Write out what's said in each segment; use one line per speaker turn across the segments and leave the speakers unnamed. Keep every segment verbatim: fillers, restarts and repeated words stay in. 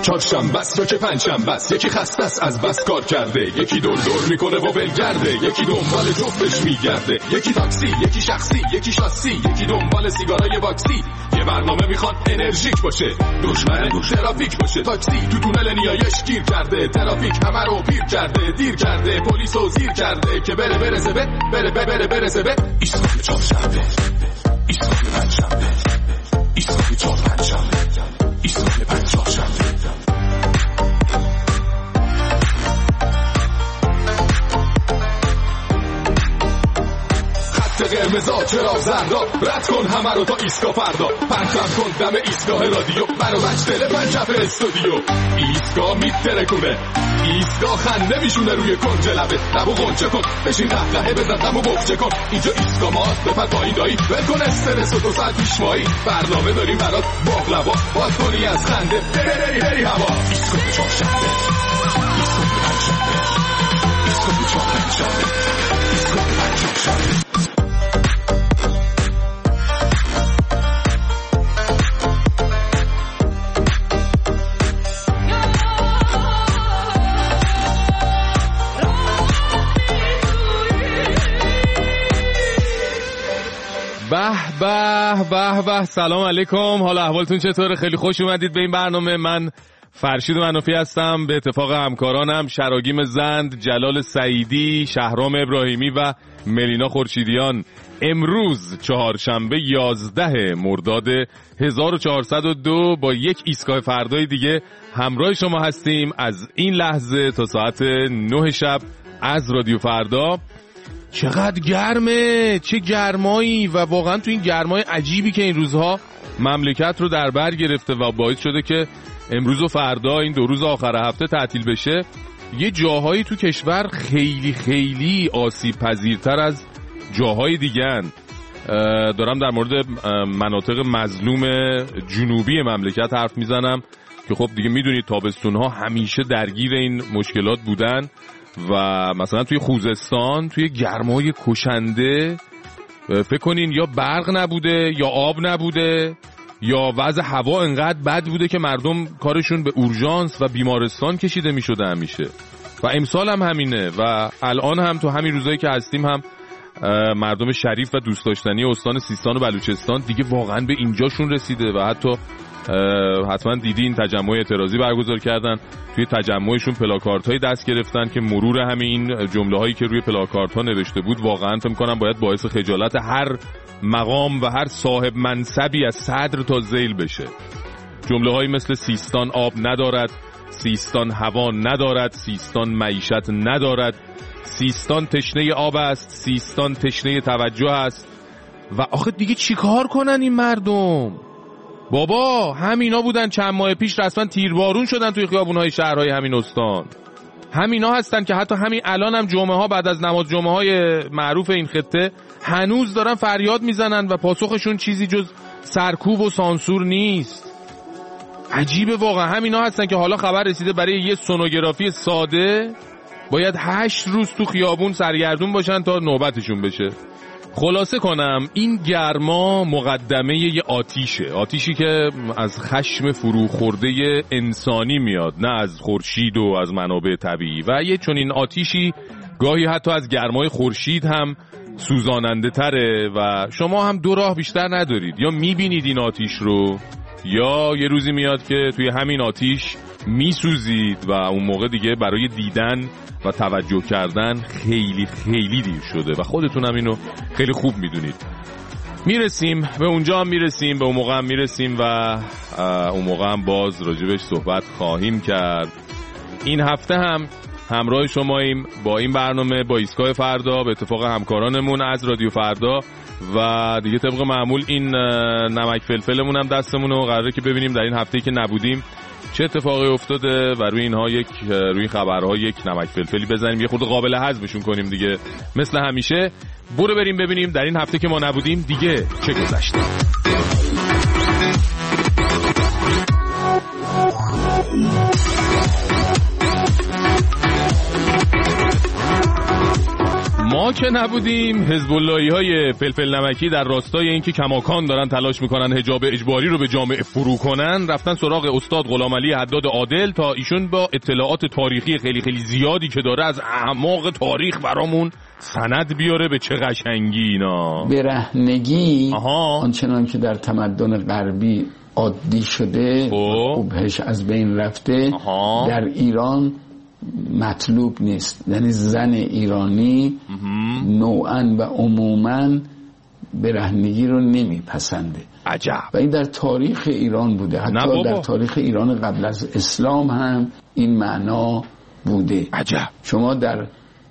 چهارشنبه است یا که پنجشنبه است، یکی خسته است از بس کار کرده، یکی دور دور میکنه و ولگرده، یکی دنبال جفتش میگرده، یکی تاکسی، یکی شخصی، یکی شاسی، یکی دنبال سیگارای واکسی. یه برنامه میخواد انرژیک باشه، دشمن دو ترافیک باشه. تاکسی تو تونل نیایش گیر کرده، ترافیک همه رو پیر کرده، دیر کرده، پلیسو زیر کرده که بره برسه به بره بره بره برسه به ایستگاه چهارشنبه، ایستگاه پنجشنبه، ایستگاه چهار پنجشنبه، ایستگاه پنج چهارشنبه. قرمزا چرا زردا، رد کن همه رو تا ایستگاه فردا، پرتم کن دم ایستگاه رادیو، برو بچ دل پنجف استودیو. ایستگاه میترکونه، ایستگاه خنده میشونه روی کنج لبه، لبو غنچه کن بشین قهقهه بزن غمو بغچه کن. اینجا ایستگاه ماست بپر پایین دایی، ول کن استرس و دو ساعت پیشمایی، برنامه داریم برات باقلوا، باز کنی از خنده بری بری بری هوا. ایستگاه چهارشنبه، ایستگاه پنجشنبه، ایستگاه چهار پنجشنبه، ایستگاه پنج چهارشنبه.
به به به به، سلام علیکم، حالا احوالتون چطوره؟ خیلی خوش اومدید به این برنامه. من فرشید منوفی هستم، به اتفاق همکارانم شراگیم زند، جلال سعیدی، شهرام ابراهیمی و ملینا خورشیدیان. امروز چهارشنبه یازده مرداد هزار و چهارصد و دو با یک ایستگاه فردای دیگه همراه شما هستیم از این لحظه تا ساعت نه شب از رادیو فردا. چقدر گرمه، چه گرمایی، و واقعا تو این گرمای عجیبی که این روزها مملکت رو در بر گرفته و باعث شده که امروز و فردا این دو روز آخر هفته تعطیل بشه، یه جاهایی تو کشور خیلی خیلی آسیب پذیرتر از جاهای دیگن. دارم در مورد مناطق مظلوم جنوبی مملکت حرف میزنم که خب دیگه میدونید تابستونها همیشه درگیر این مشکلات بودن و مثلا توی خوزستان توی گرمای کشنده فکر کنین یا برق نبوده یا آب نبوده یا وضع هوا انقدر بد بوده که مردم کارشون به اورژانس و بیمارستان کشیده میشده همیشه. و امسال هم همینه و الان هم تو همین روزایی که هستیم هم مردم شریف و دوست داشتنی استان سیستان و بلوچستان دیگه واقعا به اینجاشون رسیده و حتی حتما دیدین تجمع اعتراضی برگزار کردن. توی تجمعشون پلاکاردهایی دست گرفتن که مرور همین جمله هایی که روی پلاکاردها نوشته بود واقعا فکر می‌کنم باید باعث خجالت هر مقام و هر صاحب منصبی از صدر تا ذیل بشه. جمله هایی مثل سیستان آب ندارد، سیستان هوا ندارد، سیستان معیشت ندارد، سیستان تشنه آب است، سیستان تشنه توجه است. و آخه دیگه چیکار کنن این مردم؟ بابا همینا بودن چند ماه پیش رسما تیربارون شدن توی خیابون‌های شهرهای همین استان. همینا هستن که حتی همین الان هم جمعه ها بعد از نماز جمعه های معروف این خطه هنوز دارن فریاد میزنن و پاسخشون چیزی جز سرکوب و سانسور نیست. عجیبه واقعا. همینا هستن که حالا خبر رسیده برای یه سونوگرافی ساده باید هشت روز تو خیابون سرگردون باشن تا نوبتشون بشه. خلاصه کنم این گرما مقدمه یه آتیشه، آتیشی که از خشم فرو خورده انسانی میاد، نه از خورشید و از منابع طبیعی. و یه چنین آتیشی گاهی حتی از گرمای خورشید هم سوزاننده تره و شما هم دو راه بیشتر ندارید، یا میبینید این آتیش رو یا یه روزی میاد که توی همین آتیش میسوزید و اون موقع دیگه برای دیدن و توجه کردن خیلی خیلی دیر شده و خودتون هم اینو خیلی خوب میدونید. میرسیم به اونجا هم میرسیم، به اون موقع هم میرسیم و اون موقع هم باز راجبش صحبت خواهیم کرد. این هفته هم همراه شماییم با این برنامه با ایستگاه فردا، به اتفاق همکارانمون از رادیو فردا و دیگه طبق معمول این نمک فلفلمون هم دستمونه و قراره که ببینیم در این هفته‌ای که نبودیم چه اتفاقی افتاده و روی اینها یک روی خبرها یک نمک فلفلی بزنیم، یه خورده قابل هضمشون کنیم دیگه. مثل همیشه برو بریم ببینیم در این هفته که ما نبودیم دیگه چه گذشته. ما که نبودیم حزب اللهی های فلفل نمکی در راستای اینکه کماکان دارن تلاش میکنن حجاب اجباری رو به جامعه فرو کنن، رفتن سراغ استاد غلامعلی حداد عادل تا ایشون با اطلاعات تاریخی خیلی خیلی زیادی که داره از اعماق تاریخ برامون سند بیاره. به چه قشنگی اینا.
برهنگی آنچنان که در تمدن غربی عادی شده، خوبش از بین رفته، آها. در ایران مطلوب نیست. یعنی زن ایرانی نوعاً و عموماً برهنگی رو نمیپسنده.
عجب.
و این در تاریخ ایران بوده، حتی در تاریخ ایران قبل از اسلام هم این معنا بوده.
عجب.
شما در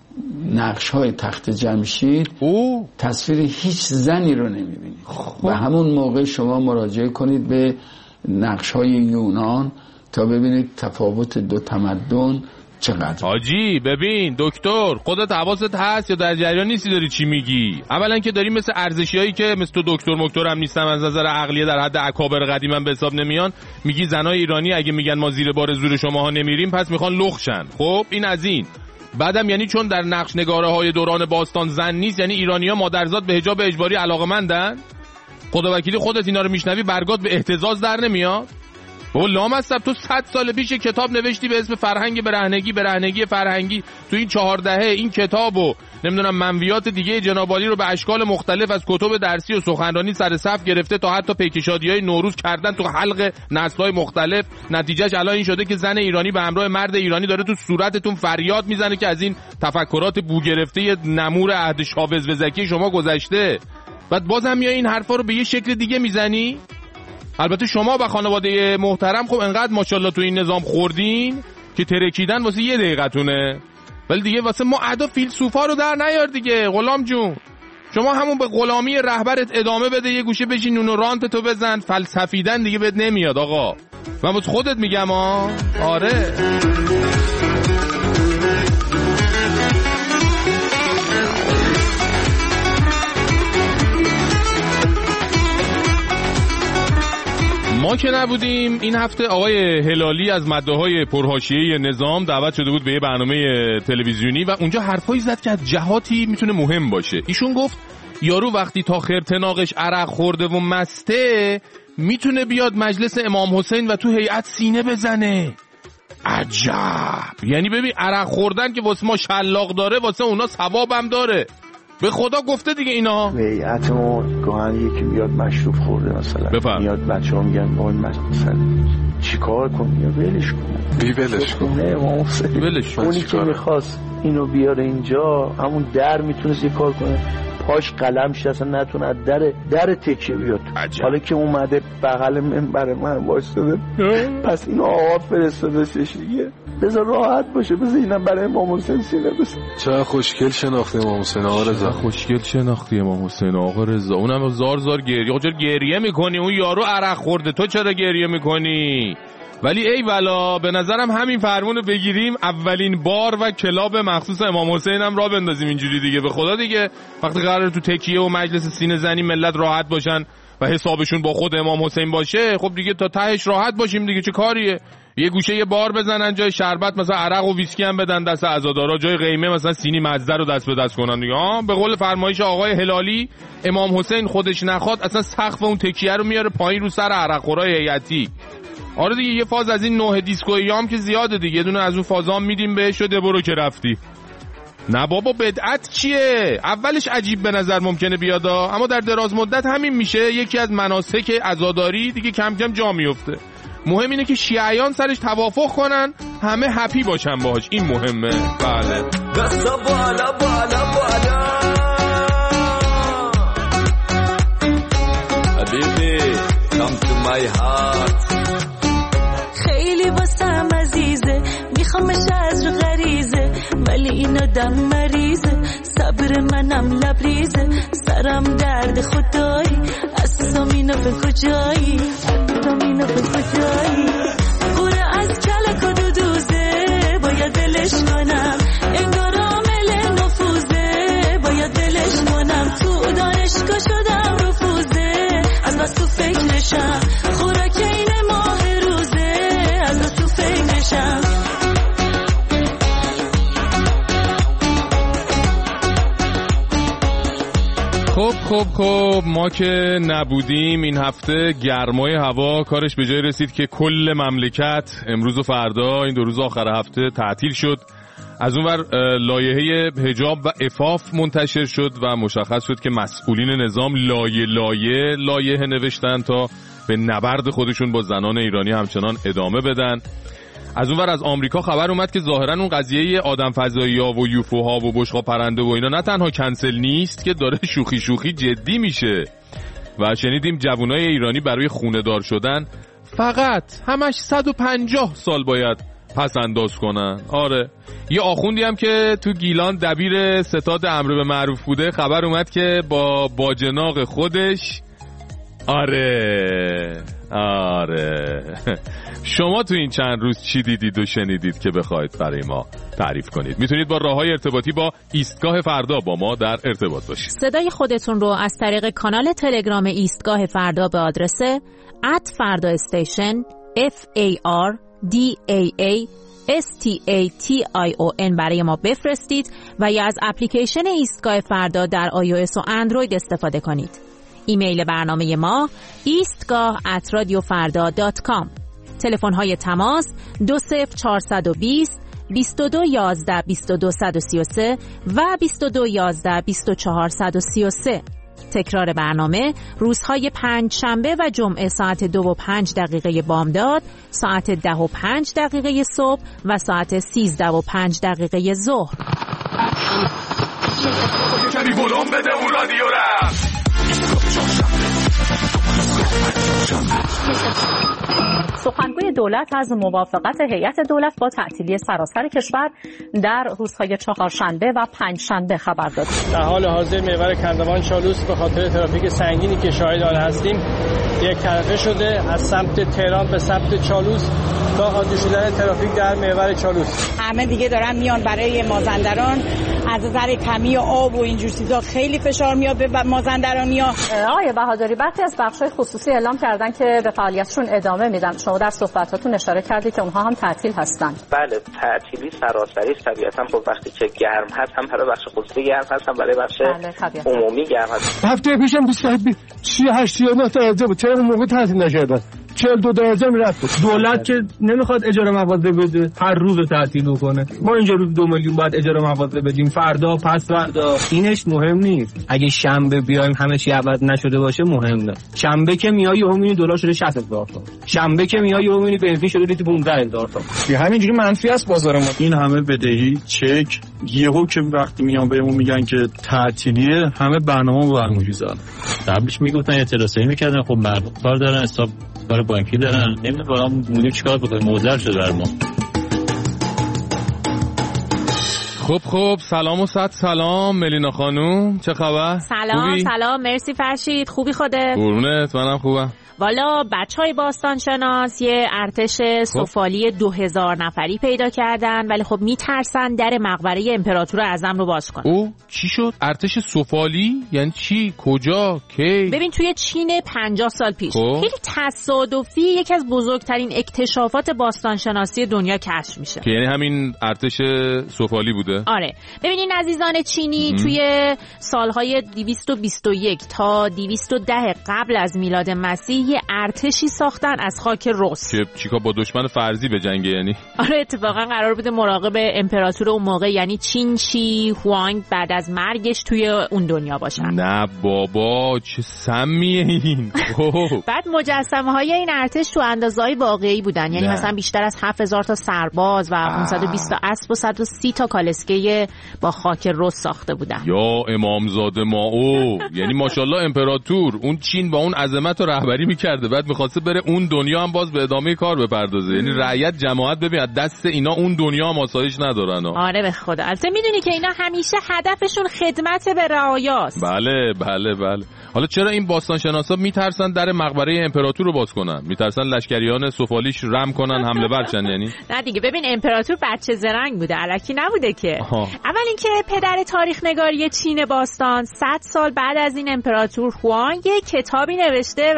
نقش های تخت جمشید او. تصویر هیچ زنی رو نمیبینید. و همون موقع شما مراجعه کنید به نقش های یونان تا ببینید تفاوت دو تمدن چقدر.
حاجی ببین دکتر، خودت حواست هست یا در جریان نیستی داری چی میگی؟ اولا که داری مثل ارزشیایی که مثل تو دکتر مکتر هم نیستم، از نظر عقلیه در حد اکابر قدیمم به حساب نمیان، میگی زنای ایرانی اگه میگن ما زیر بار زور شماها نمیریم پس میخوان لخشن. خب این از این. بعدم یعنی چون در نقش نگاره های دوران باستان زن نیست، یعنی ایرانی‌ها مادرزاد به حجاب اجباری علاقه‌مندن؟ خدا وکیلی خودت اینا رو میشنوی برگات به احتزاز در نمیاد؟ بابا لامصب تو صد سال پیش کتاب نوشتی به اسم فرهنگ برهنگی، برهنگی فرهنگی. تو این چهار دهه این کتابو نمیدونم منویات دیگه جناب عالی رو به اشکال مختلف از کتب درسی و سخنرانی سر صف گرفته تا حتی پیکشادی‌های نوروز کردن تو حلق نسل‌های مختلف. نتیجهش الان این شده که زن ایرانی به همراه مرد ایرانی داره تو صورتتون فریاد میزنه که از این تفکرات بو گرفته نمور عهد شاوز وزکی شما گذشته. بعد بازم میای این حرفا رو به یه شکل دیگه میزنی. البته شما و خانواده محترم خب انقدر ماشاءالله تو این نظام خوردین که ترکیدن واسه یه دقیقتونه، ولی دیگه واسه ما ادا فیلسوفا رو در نیار دیگه. غلام جون شما همون به غلامی رهبرت ادامه بده، یه گوشه بشین نون و رانت تو بزن، فلسفیدن دیگه بهت نمیاد آقا. من واسه خودت میگم ها. آره ما که نبودیم این هفته آقای هلالی از مداحای پرحاشیه نظام دعوت شده بود به یه برنامه تلویزیونی و اونجا حرفایی زد که از جهاتی میتونه مهم باشه. ایشون گفت یارو وقتی تا خرتناقش عرق خورده و مسته میتونه بیاد مجلس امام حسین و تو هیئت سینه بزنه. عجب. یعنی ببین عرق خوردن که واسه ما شلاق داره واسه اونا ثوابم داره. به خدا گفته دیگه اینا.
هیئت ما گاهن یکی بیاد مشروب خورده مثلا
بفهم.
میاد بچه‌ها میگن وای مثلا چیکار کنم؟ یا ولش کن.
بی ولش کن.
نه امام حسین.
ولش کن.
اونی که می‌خواست اینو بیاره اینجا همون در میتونست یه کار کنه، پاش قلم شه اصلا نتونه از در در تکیه بیاد.
عجب.
حالا که اومده بغل منبر من وایساده پس اینو آقا فرستادهش دیگه، بذار راحت باشه، بذار اینم برای امام حسین سینه بس.
چه خوشگل شناختی امام حسین آقا رضا.
خوشگل شناختی امام حسین آقا رضا. اونم زار زار گریه. چرا گریه میکنی؟ اون یارو عرق خورده، تو چرا گریه میکنی؟ ولی ای والا به نظرم همین فرمونو بگیریم اولین بار و کلاب مخصوص امام حسین هم را بندازیم اینجوری دیگه. به خدا دیگه وقتی قراره تو تکیه و مجلس سینه زنی ملت راحت باشن و حسابشون با خود امام حسین باشه، خب دیگه تا تهش راحت باشیم دیگه. چه کاریه؟ یه گوشه یه بار بزنن، جای شربت مثلا عرق و ویسکی هم بدن دست عزادارا، جای قیمه مثلا سینی مزه رو دست به دست کنن دیگه. ها به قول فرمایش آقای هلالی امام حسین خودش نخواد اصلا سقف اون تکیه رو میاره پایین رو سر عرقخورای هیئتی. آره دیگه یه فاز از این نوع دیسکویام که زیاده دیگه، یه دونه از اون فازام میدیم بهش و برو که رفتی. نه بابا بدعت چیه؟ اولش عجیب به نظر ممکنه بیاد اما در دراز مدت همین میشه یکی از مناسک عزاداری دیگه، کم کم جا میفته. مهم اینه که شیعیان سرش توافق کنن، همه هپی باشن باهاش، این مهمه. بله
دستا بالا بالا بالا حبیبی come to my heart.
خیلی واسم عزیزه، میخوامش از رو غریزه، ولی این آدم مریضه، صبر منم لبریزه، سرم درد خدایی، اصلا اینو به کجایی، اصلا اینو به کجایی، خوره از کلک و دودوزه، باید دلش کنم، انگار عامل نفوذه، باید دلش کنم، تو دانشگاه شدم رفوزه، از بس تو فکرشم، خوراک این ماه روزه، از بس تو فکرشم.
خب خب ما که نبودیم این هفته گرمای هوا کارش به جای رسید که کل مملکت امروز و فردا این دو روز آخر هفته تعطیل شد. از اونور لایحه حجاب و عفاف منتشر شد و مشخص شد که مسئولین نظام لایه لایه لایحه نوشتن تا به نبرد خودشون با زنان ایرانی همچنان ادامه بدن. از اونور از آمریکا خبر اومد که ظاهرا اون قضیه آدم فضایی‌ها و یوفوها و بشقا پرنده و اینا نه تنها کنسل نیست که داره شوخی شوخی جدی میشه. و شنیدیم جوانای ایرانی برای خونه دار شدن فقط همش صد و پنجاه سال باید پس انداز کنن. آره یه آخوندی هم که تو گیلان دبیر ستاد امر به معروف بوده خبر اومد که با باجناق خودش آره آره شما تو این چند روز چی دیدید و شنیدید که بخواید برای ما تعریف کنید؟ میتونید با راههای ارتباطی با ایستگاه فردا با ما در ارتباط باشید.
صدای خودتون رو از طریق کانال تلگرام ایستگاه فردا به آدرس ات فردا استیشن اف ای آر دی ای ای اس تی ای تی آی او ان برای ما بفرستید و یا از اپلیکیشن ایستگاه فردا در آی او اس و اندروید استفاده کنید. ایمیل برنامه ما ایستگاه ات رادیو فردا دات کام. تلفن های تماس دو صفر چهارصد و بیست بیست و دو یازده بیست و دو صد و سی و سه و بیست و دو یازده بیست و چهار صد و سی و سه. تکرار برنامه روزهای پنج شنبه و جمعه ساعت دو و پنج دقیقه بامداد، ساعت ده و پنج دقیقه صبح و ساعت سیزده و پنج دقیقه ظهر.
کمی بلوم بده اون رادیو را.
سخنگوی دولت از موافقت هیئت دولت با تعطیلی سراسر کشور در روزهای چهارشنبه و پنجشنبه خبر داد.
در حال حاضر محور کندوان چالوس به خاطر ترافیک سنگینی که شاهد آن هستیم یک طرفه شده از سمت تهران به سمت چالوس تا عادی شدن ترافیک در محور چالوس.
همه دیگه دارن میان برای مازندران، از نظر کمی آب و اینجور چیزا خیلی فشار میاد به مازندرانیا.
آقای بهادری برخی از بخش‌های خصوصی اعلام کردن که به فعالیتشون ادامه میدن. شما در صحبتاتون اشاره کردید که اونها هم تعطیل هستن.
بله تعطیلی سراسری طبیعتاً خب وقتی که گرم هست هم برای بخش خصوصی گرم هست هم برای بخش بله، عمومی گرم هست.
هفته پیشم بیست و هشت و نه درجه بود. چرا اون موقع تعطیل نکردن؟ چهل و دو درجه میرفت.
دولت که نمیخواد اجاره مغازه بده هر روز تعطیل کنه. ما اینجا روز دو میلیون باید اجاره مغازه بدیم، فردا پس فردا. اینش مهم نیست. اگه شنبه بیایم همه چی عوض نشده باشه مهم نه. شنبه که میای یهو میبینی دلار شده شصت هزار تومان. شنبه که میای یهو میبینی بنزین شده لیتر پانزده هزار تومان.
همینجوری منفی است بازار ما.
این همه بدهی چک یهو که وقتی میان بهمون میگن که تعطیلیه همه برنامه‌مو برمی‌ریزن.
قبلش میگفتن اعتراضی میکردن، خب مردم کار دارن، حساب کار بانکی دارن، نمیدونم واقعا مدیر چیکار بکنه، موزر شده بر ما.
خب خب سلام و صد سلام ملینا خانوم، چه خبر؟
سلام خوبی؟ سلام مرسی فرشید، خوبی خوده؟
قربونت منم خوبم.
والا بچهای باستان شناس یه ارتش سفالی دو هزار نفری پیدا کردن ولی خب میترسن در مقبره امپراتور اعظم رو باز کنن.
او چی شد؟ ارتش سفالی؟ یعنی چی؟ کجا؟ کی؟
ببین توی چین پنجاه سال پیش خب؟ خیلی تصادفی یکی از بزرگترین اکتشافات باستان شناسی دنیا کشف میشه.
که یعنی همین ارتش سفالی بوده؟
آره. ببین این عزیزان چینی ام. توی سالهای دویست و بیست و یک تا دویست و ده قبل از میلاد مسیح یه ارتشی ساختن از خاک رس
که چیکار با دشمن فرضی به جنگه. یعنی
آره اتفاقا قرار بوده مراقب امپراتور اون موقع یعنی چین شی هوانگ بعد از مرگش توی اون دنیا باشن.
نه بابا چه سمیه این.
بعد مجسمه های این ارتش تو اندازه‌های واقعی بودن، یعنی نه. مثلا بیشتر از هفت هزار تا سرباز و پانصد و بیست تا اسب و صد و سی تا کالسکه با خاک رس ساخته بودن.
یا امامزاده مائو. یعنی ماشاءالله امپراتور اون چین با اون عظمت و رهبری میکرده، بعد میخواسته بره اون دنیا هم باز به ادامه کار بپردازه. یعنی رعیت جماعت ببین دست اینا اون دنیا هم آسایش ندارن.
آره به خدا. البته میدونی که اینا همیشه هدفشون خدمت به رعایاست.
بله بله بله. حالا چرا این باستان شناسا میترسن در مقبره امپراتور رو باز کنن؟ میترسن لشکریان سفالیش رم کنن حمله برشن یعنی؟
نه دیگه ببین امپراتور بچه زرنگ بوده، الکی نبوده که. آها. اول اینکه پدر تاریخ نگاری چین باستان صد سال بعد از این امپراتور هوانگ یه کتابی نوشته و توش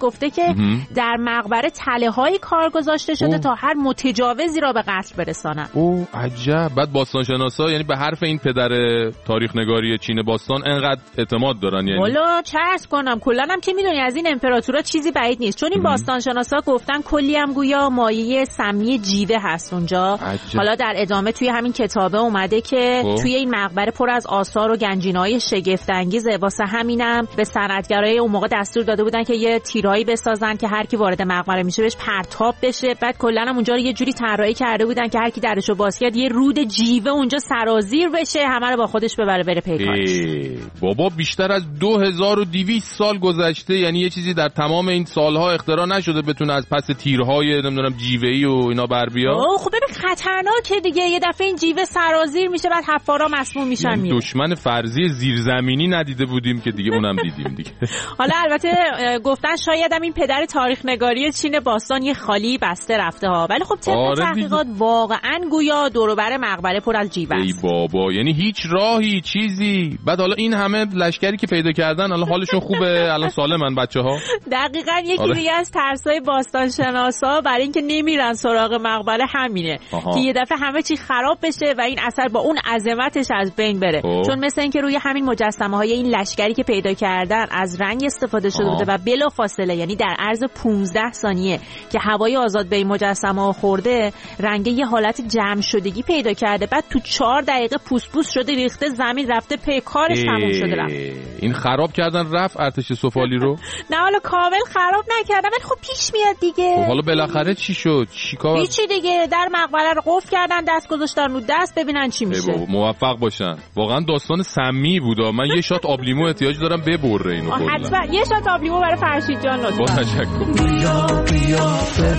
گفته که در مقبره تله‌های کار گذاشته شده اوه. تا هر متجاوزی را به قتل برسانن.
او عجب. بعد باستانشناسا یعنی به حرف این پدر تاریخ نگاری چین باستان انقدر اعتماد دارن؟ یعنی والا
چه عرض کنم، کلا هم که میدونی از این امپراتورا چیزی بعید نیست، چون این باستانشناسا گفتن کلی هم گویا مایه سمی جیوه هست اونجا. عجب. حالا در ادامه توی همین کتابه اومده که اوه. توی این مقبره پر از آثار و گنجینه‌های شگفت انگیزه، واسه همینم به صنعتگرای اون موقع دستور داده بودن که یه تیرایی بسازن که هر کی وارد مقبره میشه بهش پرتاب بشه. بعد کلا هم اونجا رو یه جوری طراحی کرده بودن که هر کی درشو باز کرد یه رود جیوه اونجا سرازیر بشه، همه رو با خودش ببره بره پیکارش.
بابا بیشتر از دو هزار و دویست سال گذشته، یعنی یه چیزی در تمام این سالها اختراع نشده بتونه از پس تیرهای نمیدونم جیوه‌ای و اینا بر بیاد.
اوه خب ببین خطرناکه دیگه، یه دفعه این جیوه سرازیر میشه بعد حفارا مسموم میشن.
یعنی دشمن فرضی زیرزمینی ندیده بودیم که دیگه اونم دیدیم دیگه.
حالا البته گفتن شاید هم این پدر تاریخ نگاری چین باستان یه خالی بسته رفته ها، ولی خب طبق آره تحقیقات واقعا گویا دور و بر مقبره پر از جیوه است.
ای بابا، یعنی هیچ راهی چیزی. بعد حالا این همه لشکری که پیدا کردن الان حالشون خوبه؟ الان سالمن بچه‌ها؟
دقیقاً یکی آره. دیگه از ترسای باستان شناسا برای اینکه نمیرن سراغ مقبره همینه آها. که یه دفعه همه چی خراب بشه و این اثر با اون عظمتش از بین بره. اوه. چون مثل اینکه روی همین مجسمه‌های این لشکری که پیدا کردن از رنگ استفاده شده بوده و بلافاصله یعنی در عرض پانزده ثانیه که هوای آزاد به این مجسمه‌ها خورده رنگ یه حالت جمع شدگی پیدا کرده، بعد تو چهار دقیقه پوست پوست شده ریخته زمین رفته پی کارش تموم شده رفت.
این خراب کردن رفت ارتش سفالی رو؟
نه حالا کامل خراب نکردن ولی خب پیش میاد دیگه.
خب حالا بالاخره چی شد؟ چیکار؟
هیچی دیگه، در مقبره رو قفل کردن، دست گذاشتن رو دست ببینن چی میشه.
موفق باشن. واقعا داستان سمی بود. من یه شات آبلیمو احتیاج دارم ببره اینو.
حتما یه شات آبلیمو برای فرشید جان لطفا.
با تشکر.
بیا بیا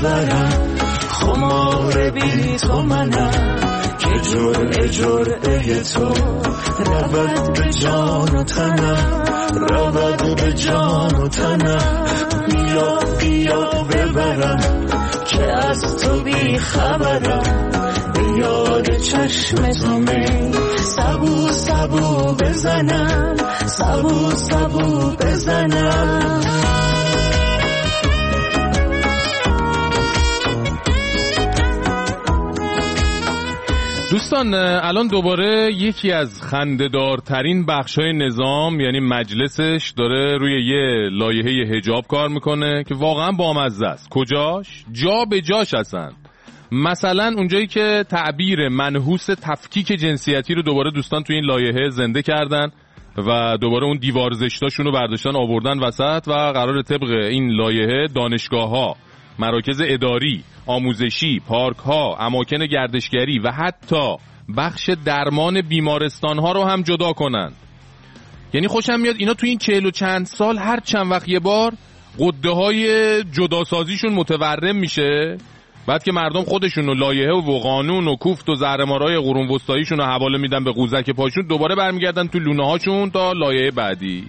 ببرم خمار بی تو منم که جرعه جرعه تو رود به جان و تنم، رود به جان و تنم. بیا بیا ببرم که از تو بی خبرم، به یاد چشم تو می سبو سبو بزنم، سبو سبو بزنم.
دوستان الان دوباره یکی از خنده‌دارترین بخش‌های نظام یعنی مجلسش داره روی یه لایحه حجاب کار میکنه که واقعا بامزه است. کجاش؟ جا به جاش هستن. مثلا اونجایی که تعبیر منحوس تفکیک جنسیتی رو دوباره دوستان توی این لایحه زنده کردن و دوباره اون دیوار زشتاشون رو برداشتن آوردن وسط و قرار طبق این لایحه دانشگاه‌ها، مراکز اداری، آموزشی، پارک‌ها، اماکن گردشگری و حتی بخش درمان بیمارستان‌ها رو هم جدا کنن. یعنی خوشم میاد اینا تو این چهل و چند سال هر چند وقت یه بار قده‌های جداسازیشون متورم میشه، بعد که مردم خودشون و لایحه و قانون و کوفت و زهرمارای قرون وسطاییشون رو حواله میدن به قوزک پاشون، دوباره برمیگردن تو لونه‌هاشون تا لایحه بعدی.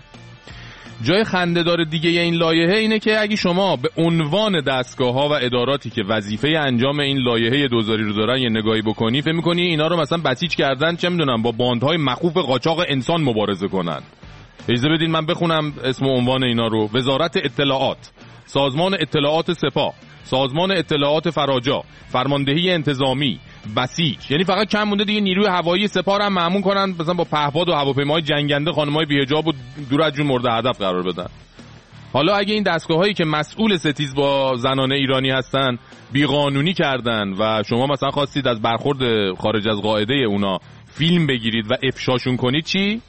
جای خنده‌دار دیگه این لایحه اینه که اگه شما به عنوان دستگاه‌ها و اداراتی که وظیفه انجام این لایحه دوزاری رو دارن یه نگاهی بکنی، فکر می‌کنی اینا رو مثلا بسیج کردن چه می‌دونم با باندهای مخوف قاچاق انسان مبارزه کنن. اجازه بدین من بخونم اسم و عنوان اینا رو. وزارت اطلاعات، سازمان اطلاعات سپاه، سازمان اطلاعات فراجا، فرماندهی انتظامی، بسیج. یعنی فقط کم مونده دیگه نیروی هوایی سپاه هم مأمون کنن مثلا با پهپاد و هواپیماهای جنگنده خانم‌های بی‌حجاب و دور از جون مورد هدف قرار بدن. حالا اگه این دستگاه‌هایی که مسئول ستیز با زنان ایرانی هستن بیقانونی کردن و شما مثلا خواستید از برخورد خارج از قاعده اونا فیلم بگیرید و افشاشون کنید چی؟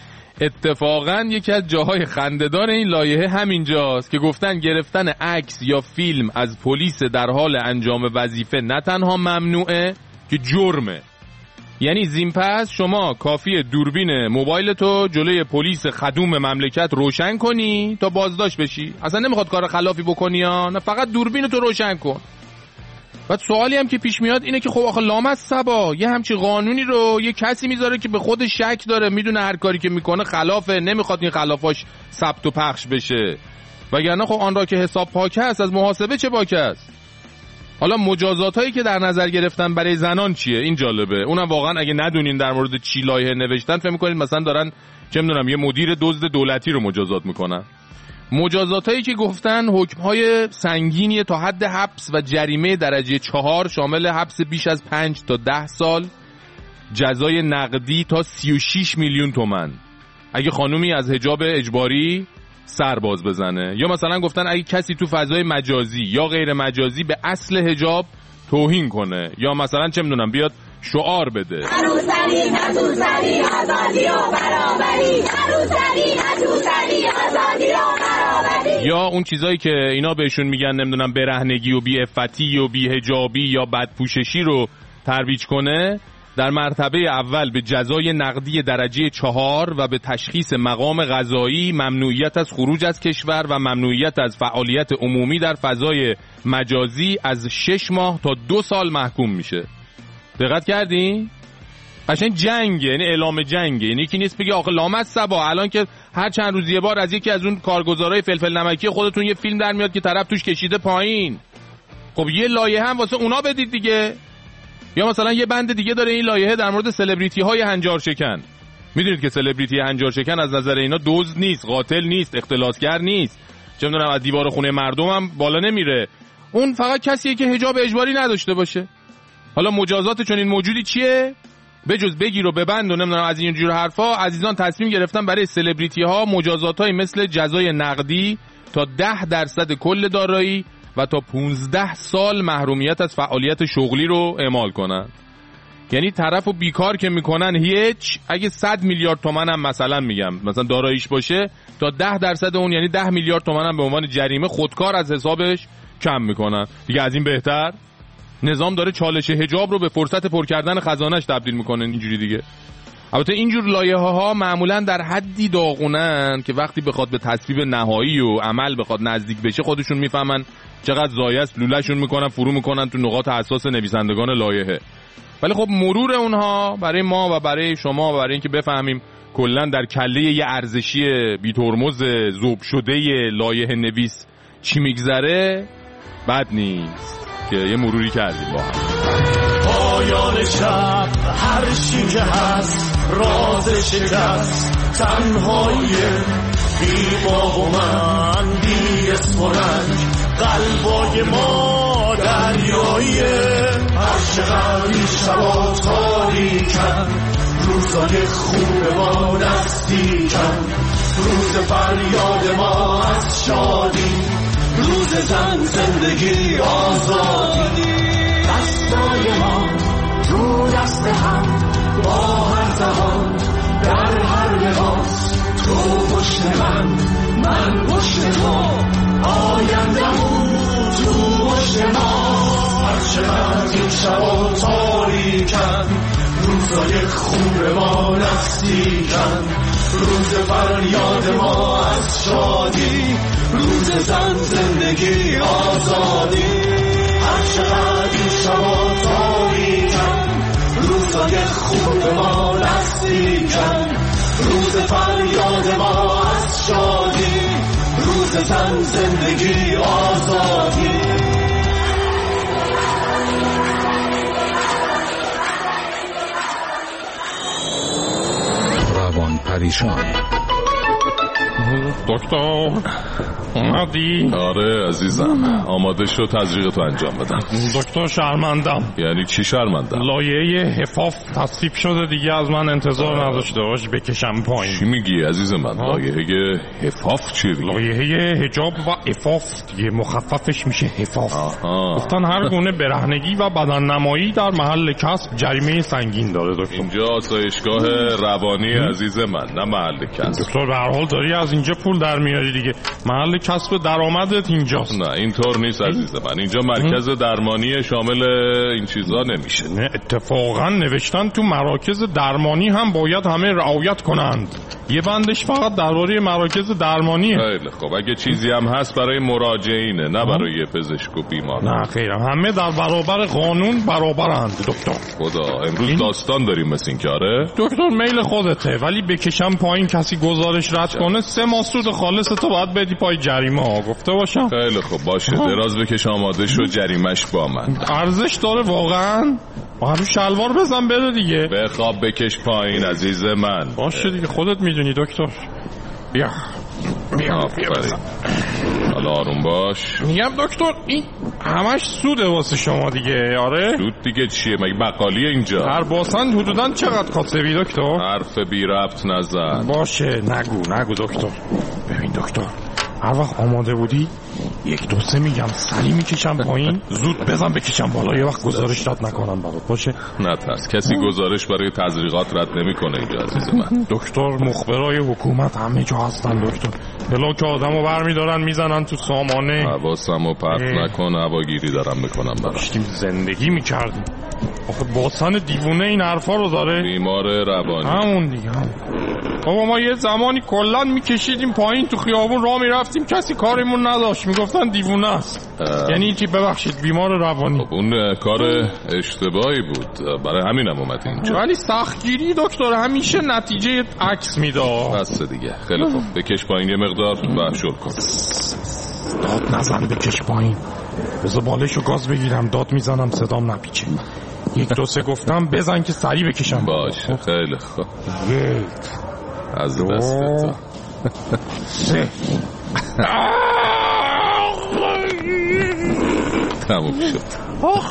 اتفاقا یکی از جاهای خنده‌دار این لایحه همینجاست که گفتن گرفتن عکس یا فیلم از پلیس در حال انجام وظیفه نه تنها ممنوعه که جرمه. یعنی زین پس شما کافیه دوربین موبایل تو جلوی پلیس خدوم مملکت روشن کنی تا بازداشت بشی. اصلا نمیخواد کار خلافی بکنی ها، نه فقط دوربین تو روشن کن. بعد سوالی هم که پیش میاد اینه که خب آخه لامصبا یه همچی قانونی رو یه کسی میذاره که به خود شک داره، میدونه هر کاری که میکنه خلافه، نمیخواد این خلافاش ثبت و پخش بشه، وگرنه خب آن را که حساب پاکه است از محاسبه چه باکه است. حالا مجازات هایی که در نظر گرفتن برای زنان چیه؟ این جالبه. اونم واقعا اگه ندونین در مورد چی لایحه نوشتن فکر میکنید مثلا دارن چه میدونم یه مدیر دزد دولتی رو مجازات میکنن. مجازاتایی که گفتن حکم‌های سنگینی تا حد حبس و جریمه درجه چهار شامل حبس بیش از پنج تا ده سال، جزای نقدی تا سی و شش میلیون تومان اگه خانومی از حجاب اجباری سرباز بزنه، یا مثلا گفتن اگه کسی تو فضای مجازی یا غیر مجازی به اصل حجاب توهین کنه، یا مثلا چه میدونم بیاد شعار بده
هنوزنی هنوزنی آزادی و برابری، هنوزنی هنوزنی آزادی و برابری،
یا اون چیزایی که اینا بهشون میگن نمیدونم برهنگی و بی‌عفتی و بی‌حجابی یا بدپوششی رو ترویج کنه، در مرتبه اول به جزای نقدی درجه چهار و به تشخیص مقام قضایی، ممنوعیت از خروج از کشور و ممنوعیت از فعالیت عمومی در فضای مجازی از شش ماه تا دو سال محکوم میشه. دقت کردین؟ قشنگ جنگه، یعنی اعلام جنگه، یعنی یکی نیست بگه آخه لامصبا الان که هر چند روز یه بار از یکی از اون کارگزارای فلفل نمکی خودتون یه فیلم در میاد که طرف توش کشیده پایین. خب یه لایحه هم واسه اونا بدید دیگه. یا مثلا یه بند دیگه داره این لایحه در مورد سلبریتی های هنجار شکن. میدونید که سلبریتی هنجار شکن از نظر اینا دزد نیست، قاتل نیست، اختلاسگر نیست، چه میدونم از دیوار خونه مردم هم بالا نمیره. اون فقط کسیه که حجاب اجباری نداشته باشه. حالا مجازات چون این موجودی چیه؟ بجز بگیر و ببند و نمیدونم از این جور حرفا، عزیزان تصمیم گرفتن برای سلبریتی ها مجازاتای مثل جزای نقدی تا ده درصد کل دارایی و تا پونزده سال محرومیت از فعالیت شغلی رو اعمال کنن. یعنی طرفو بیکار که میکنن هیچ، اگه صد میلیارد تومان هم مثلا میگم مثلا داراییش باشه، تا ده درصد اون یعنی ده میلیارد تومان هم به عنوان جریمه خودکار از حسابش کم میکنن. دیگه از این بهتر؟ نظام داره چالش حجاب رو به فرصت پر کردن خزانه‌اش تبدیل میکنه اینجوری دیگه. البته اینجور لایحه ها معمولا در حدی داغونن که وقتی بخواد به تصویب نهایی و عمل بخواد نزدیک بشه خودشون میفهمن چقدر ضایع است، لوله‌شون میکنن فرو میکنن تو نقاط حساس نویسندگان لایحه. ولی خب مرور اونها برای ما و برای شما و برای اینکه بفهمیم کلا در کله یه ارزشی بی ترمز ذوب شده لایحه نویس چی میگذره بد نیست که یه مروری کردیم با هم.
پایان شب هر چی که هست راز شکست، تنهایی بی با و من بی اسم و رنگ، قلبای ما دریاییه، هر چقدر این شبا تاریکن، روزای خوب ما نزدیکن، روز فریاد ما از شادی، روز زن زندگی آزادی، دستای ما تو دست هم با هر زبان در هر لباس، تو پشت من من پشت تو، آیندمون تو پشت ما، هر چقدر این شبا تاریکن، روزای خوب ما نزدیکن، روز فریاد ما از شادی، روز زن زندگی آزادی، هر چقدر این شبا تاریکن، روزای خوب ما نزدیکن، روز فریاد ما از شادی، روز زن زندگی آزادی.
روان پریشان.
دکتر اومدی؟
آره عزیزم، آماده شد تزریق تو انجام بدم.
دکتر شرمندم.
یعنی چی شرمندم؟
لایحه حفاف تصویب شده دیگه، از من انتظار نداشته باش بکشم پایین.
چی میگی عزیز من؟ لایحه حفاف چی؟
لایحه حجاب و عفاف دیگه، مخففش میشه حفاف. گفتن هر گونه برهنگی و بدن نمایی در محل کسب جریمه سنگین داره دکتر.
اینجا آسایشگاه روانی عزیز من، نه محل کسب.
دکتر به هر حال داری از اینجا پول در میاری دیگه، محل کسب درآمدت اینجاست.
نه اینطور نیست عزیز من، اینجا مرکز درمانی شامل این چیزا نمیشه.
نه اتفاقا نوشتن تو مراکز درمانی هم باید همه رعایت کنند، یه بندش فقط درباره مراکز درمانیه.
خیلی خب، اگه چیزی هم هست برای مراجعینه، نه برای پزشک و بیمار.
نه خیرم، همه در برابر قانون برابرند دکتر.
خدا امروز این... داستان داریم مثل این کاره.
دکتر میل خودته، ولی بکشم پایین کسی گزارش رد کنه سه ماه سود خالص تو باید بدی پای جریمه ها، گفته باشم.
خیلی خب باشه، دراز بکش آماده شو، جریمش با من.
ارزش داره واقعا؟ با همین شلوار بزن بده دیگه.
بخواب بکش پایین عزیز من.
باشه دیگه، خودت میدونی دکتر. بیا
بیا بیا
حالا آروم باش.
میگم دکتر این همش سوده واسه شما دیگه. آره
سود دیگه چیه؟ مگه بقالیه اینجا؟
هر باسن حدوداً چقدر کاسبی دکتر؟
حرف بی ربط نزن.
باشه نگو نگو دکتر. ببین دکتر هر وقت آماده بودی یک دو سه میگم سری میکشم پایین، زود بزن بکشم بالا، یه وقت گزارش رد نکنم برات. باشه
نترس، کسی گزارش برای تزریقات رد نمیکنه اینجا عزیز من.
دکتر مخبرای حکومت همه جا هستن دکتر، بلا که آدمو برمیدارن میزنن تو سامانه.
حواسمو پرت نکن، هواگیری دارم میکنم برات.
داشتیم زندگی میکردیم. آخه باسن دیوونه این حرفا رو داره.
بیمار روانی.
همون دیگه هم. بابا ما یه زمانی کلا میکشیدیم پایین تو خیابون راه میرفتیم کسی کاریمون نداشت، میگفتن دیوونه است. یعنی چی؟ ببخشید بیمار روانی.
خب اون کار اشتباهی بود، برای همینم اومد اینجا.
ولی سختگیری دکتر همیشه نتیجه عکس میده.
بس دیگه. خیلی خوب بکش پایین یه مقدار و شل کن.
داد نزن بکش پایین. بذار بالشو گاز بگیرم، داد میزنم صدام نپیچه. یک دو سه گفتم بزن که سریع بکشم.
باشه خیلی خوب. از
دو
دست
سه
تموم شد.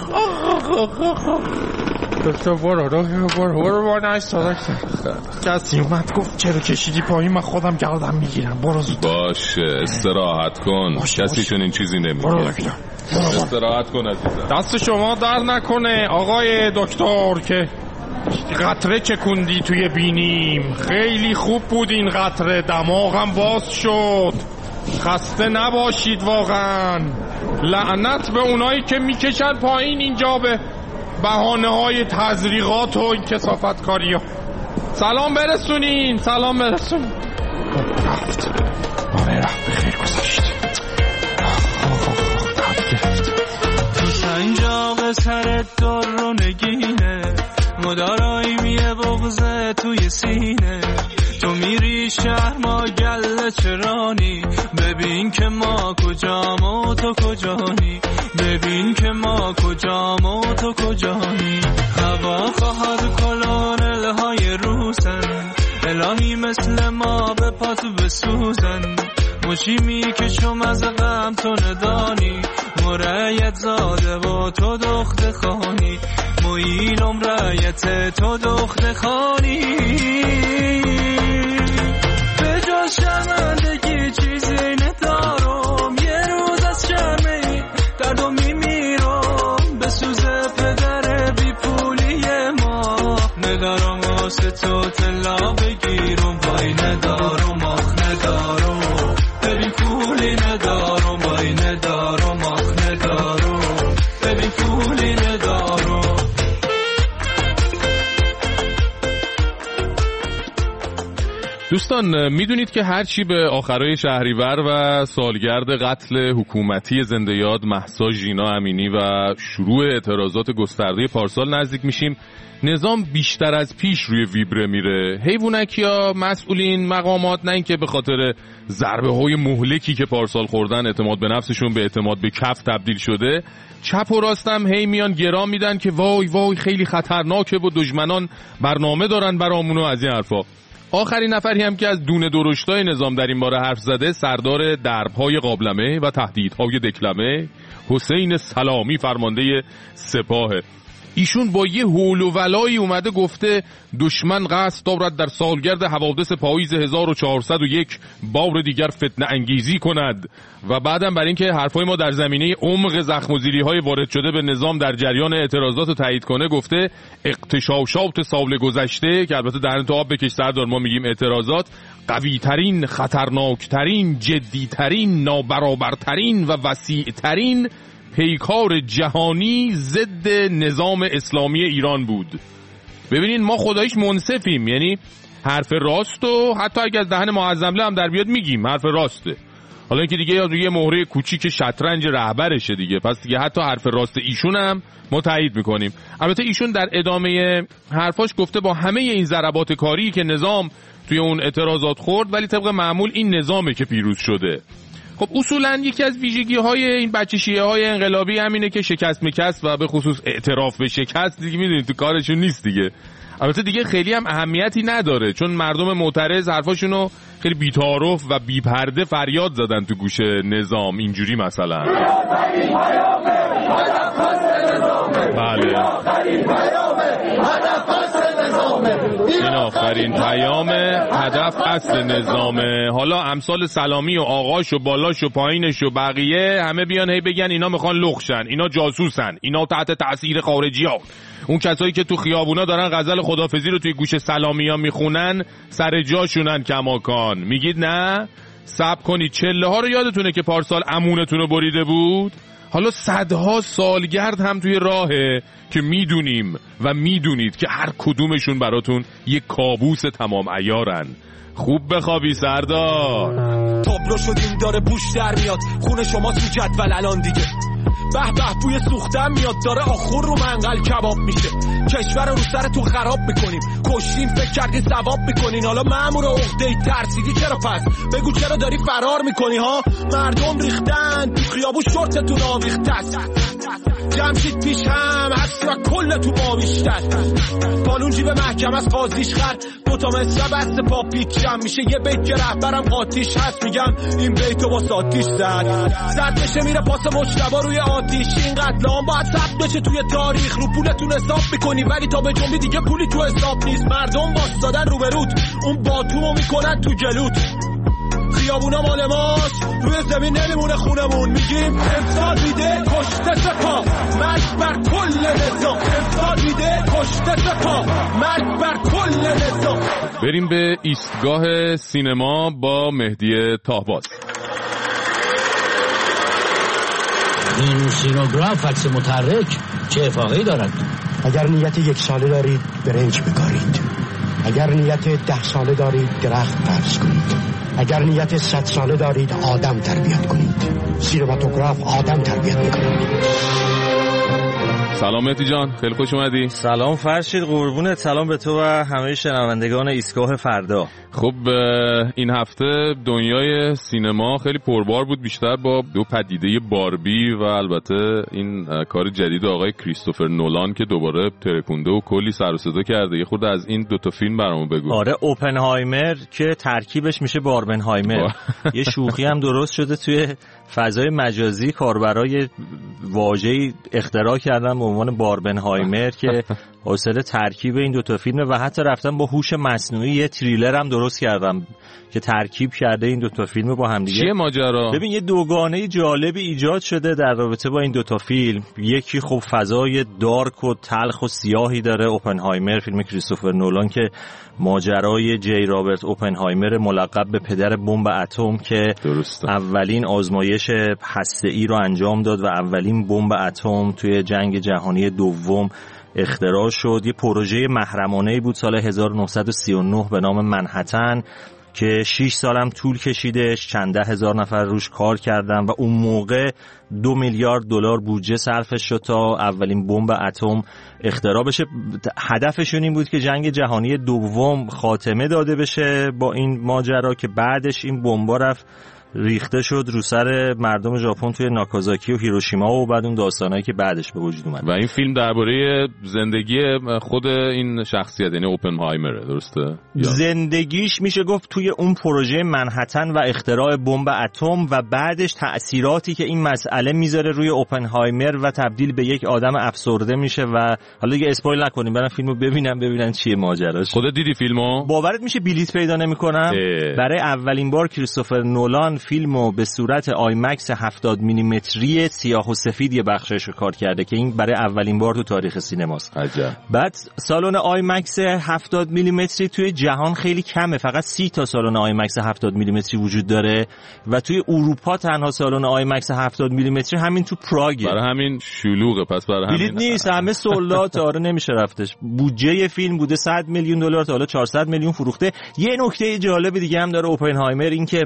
دکتر برو برو برو برو نایستادک. کسی اومد گفت چرا کشیدی پایین، من خودم گردم میگیرم. برو زود.
باشه استراحت کن. کسی چون این چیزی نمیگه.
برو دکتر
استراحت کن عزیزم.
دست شما در نکنه آقای دکتر که قطره چکوندی توی بینیم. خیلی خوب بود این قطره، دماغم باز شد. خسته نباشید واقعا. لعنت به اونایی که میکشن پایین اینجا به بهانه های تزریقات و این کثافت کاری ها. سلام برسونین سلام برسونین. رفت آره رفت به خیر گذاشت.
تو سنجاق سرت در رو نگینه، مدارایی میه بغزه توی سینه. تو میری شهر ما گله چرانی، ببین که ما کجام و تو کجانی. ببین که ما کجام و تو کجانی. هوا خواهد کلونل های روسن، الهی مثل ما به پاتو بسوزن. موشی میکشم از غم تو ندانی، مرایت زاده و تو دخت خانی. مویلم رایت تو دخت خانی. به جز شرمندگی چیزی ندارم، یه روز از شرمی دردو میمیرم. بسوزه پدر بی پولی ما، ندارم واسه تو طلا بگیرم. وای ندارم آخ ندارم، ببین پولی ندارم. وای ندارم آخ ندارم، ببین پولی ندارم.
دوستان میدونید که هرچی به آخرای شهریور و سالگرد قتل حکومتی زنده یاد مهسا ژینا امینی و شروع اعتراضات گسترده پارسال نزدیک میشیم، نظام بیشتر از پیش روی ویبره میره. حیوانکیا، مسئولین، مقامات نه اینکه به خاطر ضربه های مهلکی که پارسال خوردن اعتماد به نفسشون به اعتماد به کف تبدیل شده، چپ و راستم هی میان گرام میدن که وای وای خیلی خطرناکه و دشمنان برنامه دارن برامون و از این حرفا. آخرین نفری هم که از دونه درشتای نظام در این باره حرف زده سردار درب‌های قابلمه و تهدیدهای دکلمه حسین سلامی فرمانده سپاهه. ایشون با یه هول و ولایی اومده گفته دشمن قصد دارد در سالگرد حوادث پاییز هزار و چهارصد و یک بار دیگر فتنه انگیزی کند و بعدم بر این که حرفای ما در زمینه عمق زخم و زیری‌های وارد شده به نظام در جریان اعتراضات رو تایید کنه، گفته اغتشاشات سال گذشته که البته در انتها بکش سردار ما میگیم اعتراضات، قوی‌ترین، خطرناکترین، جدی‌ترین، نابرابرترین و وسیع‌ترین پیکار جهانی ضد نظام اسلامی ایران بود. ببینین ما خداییش منصفیم، یعنی حرف راست و حتی اگه از دهن معظمله هم در بیاد میگیم حرف راسته. حالا اینکه دیگه یه مهره کوچیک شطرنج رهبرشه دیگه، پس دیگه حتی حرف راست ایشون هم ما تایید میکنیم. البته ایشون در ادامه حرفاش گفته با همه این ضربات کاری که نظام توی اون اعتراضات خورد، ولی طبق معمول این نظامه که پیروز شده. خب اصولا یکی از ویژگی‌های این بچه شیعه‌های انقلابی همینه که شکست میکست و به خصوص اعتراف به شکست دیگه میدونید تو کارشون نیست دیگه. البته دیگه خیلی هم اهمیتی نداره چون مردم معترض حرفاشونو خیلی بی‌تعارف و بی‌پرده فریاد زدن تو گوش نظام. اینجوری مثلا بله این آخرین پیام هدف اصل نظامه. حالا امثال سلامی و آقاش و بالاش و پایینش و بقیه همه بیان هی بگن اینا میخوان لخشن، اینا جاسوسن، اینا تحت تأثیر خارجی ها. اون کسایی که تو خیابونا دارن غزل خدافزی رو توی گوش سلامی ها میخونن سر جاشونن کماکان. میگید نه؟ صبر کنید. چله ها رو یادتونه که پارسال امونتون رو بریده بود؟ حالا صدها سالگرد هم توی راهه که میدونیم و میدونید که هر کدومشون براتون یک کابوس تمام عیارن. خوب بخوابی سردار.
تابلو شدیم داره بوش در میاد، خونه شما تو جدول الان دیگه. به به بوی سوختن میاد، داره آخور رو منقل کباب میشه. کشور رو سرتون خراب میکنیم، کشتیم فکر کردی ثواب میکنین. حالا مأمور عقده‌ای ترسیدی چرا پس؟ بگو چرا داری فرار میکنی ها؟ مردم ریختن تو خیابون شورتتون آویخته است. جمشید پیش هم هستی و کل تو ما بیشتر. بالون جیب محکم از قاضیش خر، دوتا مصرع بست پا پیچ جمع میشه. یه بیت که رهبرم قاطیش هست، میگم این بیتو با ساتیش زد. زد بشه میره پاس مجتبا روی آتیش. این قتلام باید ثبت بشه توی تاریخ. رو پولتون حساب میکنی ولی تا به جنبی دیگه پولی تو حساب نیست. مردم واسادن رو به رود، اون باتومو میکنن تو جلوت. خیابونا مال ماست، روی زمین نمیمونه خونمون. میگیم امسال میده کشته سپاه، مرگ بر کل نظام. امسال میده کشته سپاه، مرگ بر کل نظام.
بریم به ایستگاه سینما با مهدی تاهباز.
این سینوگراف عکس متحرک چه افاقه‌ای دارد؟
اگر نیت یک ساله دارید برنج بکارید، اگر نیت ده ساله دارید درخت فرض کنید، اگر نیت صد ساله دارید آدم تربیت کنید. سینماتوگراف آدم تربیت میکنید.
سلام مهدی جان، خیلی خوش اومدی.
سلام فرشید، قربونت. سلام به تو و همه شنوندگان ایستگاه فردا.
خب این هفته دنیای سینما خیلی پربار بود، بیشتر با دو پدیده باربی و البته این کار جدید آقای کریستوفر نولان که دوباره ترکونده و کلی سر و صدا کرده. یه خورده از این دوتا فیلم برامون بگو.
آره، اوپنهایمر که ترکیبش میشه باربنهایمر. یه شوخی هم درست شده توی فضای مجازی، کاربرای واژه‌ای اختراع کردن به عنوان باربنهایمر که حاصل ترکیب این دوتا فیلمه و حتی رفتن با هوش مصنوعی یه تریلر هم درست کردم که ترکیب کرده این دوتا فیلم با هم دیگه.
چیه ماجرا؟
ببین یه دوگانه جالبی ایجاد شده در رابطه با این دوتا فیلم. یکی خب فضای دارک و تلخ و سیاهی داره، اوپنهایمر فیلم کریستوفر نولان که ماجرای جی رابرت اوپنهایمر ملقب به پدر بمب اتم که
درسته.
اولین آزمایش هسته‌ای رو انجام داد و اولین بمب اتم توی جنگ جهانی دوم اختراع شد. یه پروژه محرمانه‌ای بود سال هزار و نهصد و سی و نه به نام منهتن که شش سالم طول کشیدش، چند ده هزار نفر روش کار کردن و اون موقع دو میلیارد دلار بودجه صرفش شد تا اولین بمب اتم اختراع بشه. هدفشون این بود که جنگ جهانی دوم خاتمه داده بشه با این ماجرا که بعدش این بمبا رفت ریخته شد رو سر مردم ژاپن توی ناکازاکی و هیروشیما و بعد اون داستانایی که بعدش به وجود اومد.
و این فیلم درباره زندگی خود این شخصیت یعنی اوپنهایمر، درسته؟
زندگیش میشه گفت توی اون پروژه منهتن و اختراع بمب اتم و بعدش تأثیراتی که این مسئله میذاره روی اوپنهایمر و تبدیل به یک آدم افسرده میشه. و حالا دیگه اسپویل نکنیم، برن فیلمو ببینن ببینن چیه ماجراش.
خودت دیدی فیلمو؟
باورت میشه بلیط پیدا نمیکنم. برای اولین بار کریستوفر نولان فیلمو به صورت آیمکس هفتاد میلیمتری سیاه و سفید یه بخشش رو کار کرده که این برای اولین بار تو تاریخ سینماست.
عجب.
بعد سالن آیمکس هفتاد میلیمتری توی جهان خیلی کمه، فقط سی تا سالن آیمکس هفتاد میلیمتری وجود داره و توی اروپا تنها سالن آیمکس هفتاد میلیمتری همین تو پراگه.
برای همین شلوغه، پس برای همین
بلیط نیست، همه سولات. آره نمیشه رفتش. بودجه فیلم بوده صد میلیون دلار تا حالا چهارصد میلیون فروخته. یه نکته جالب دیگه هم داره اوپنهایمر، این که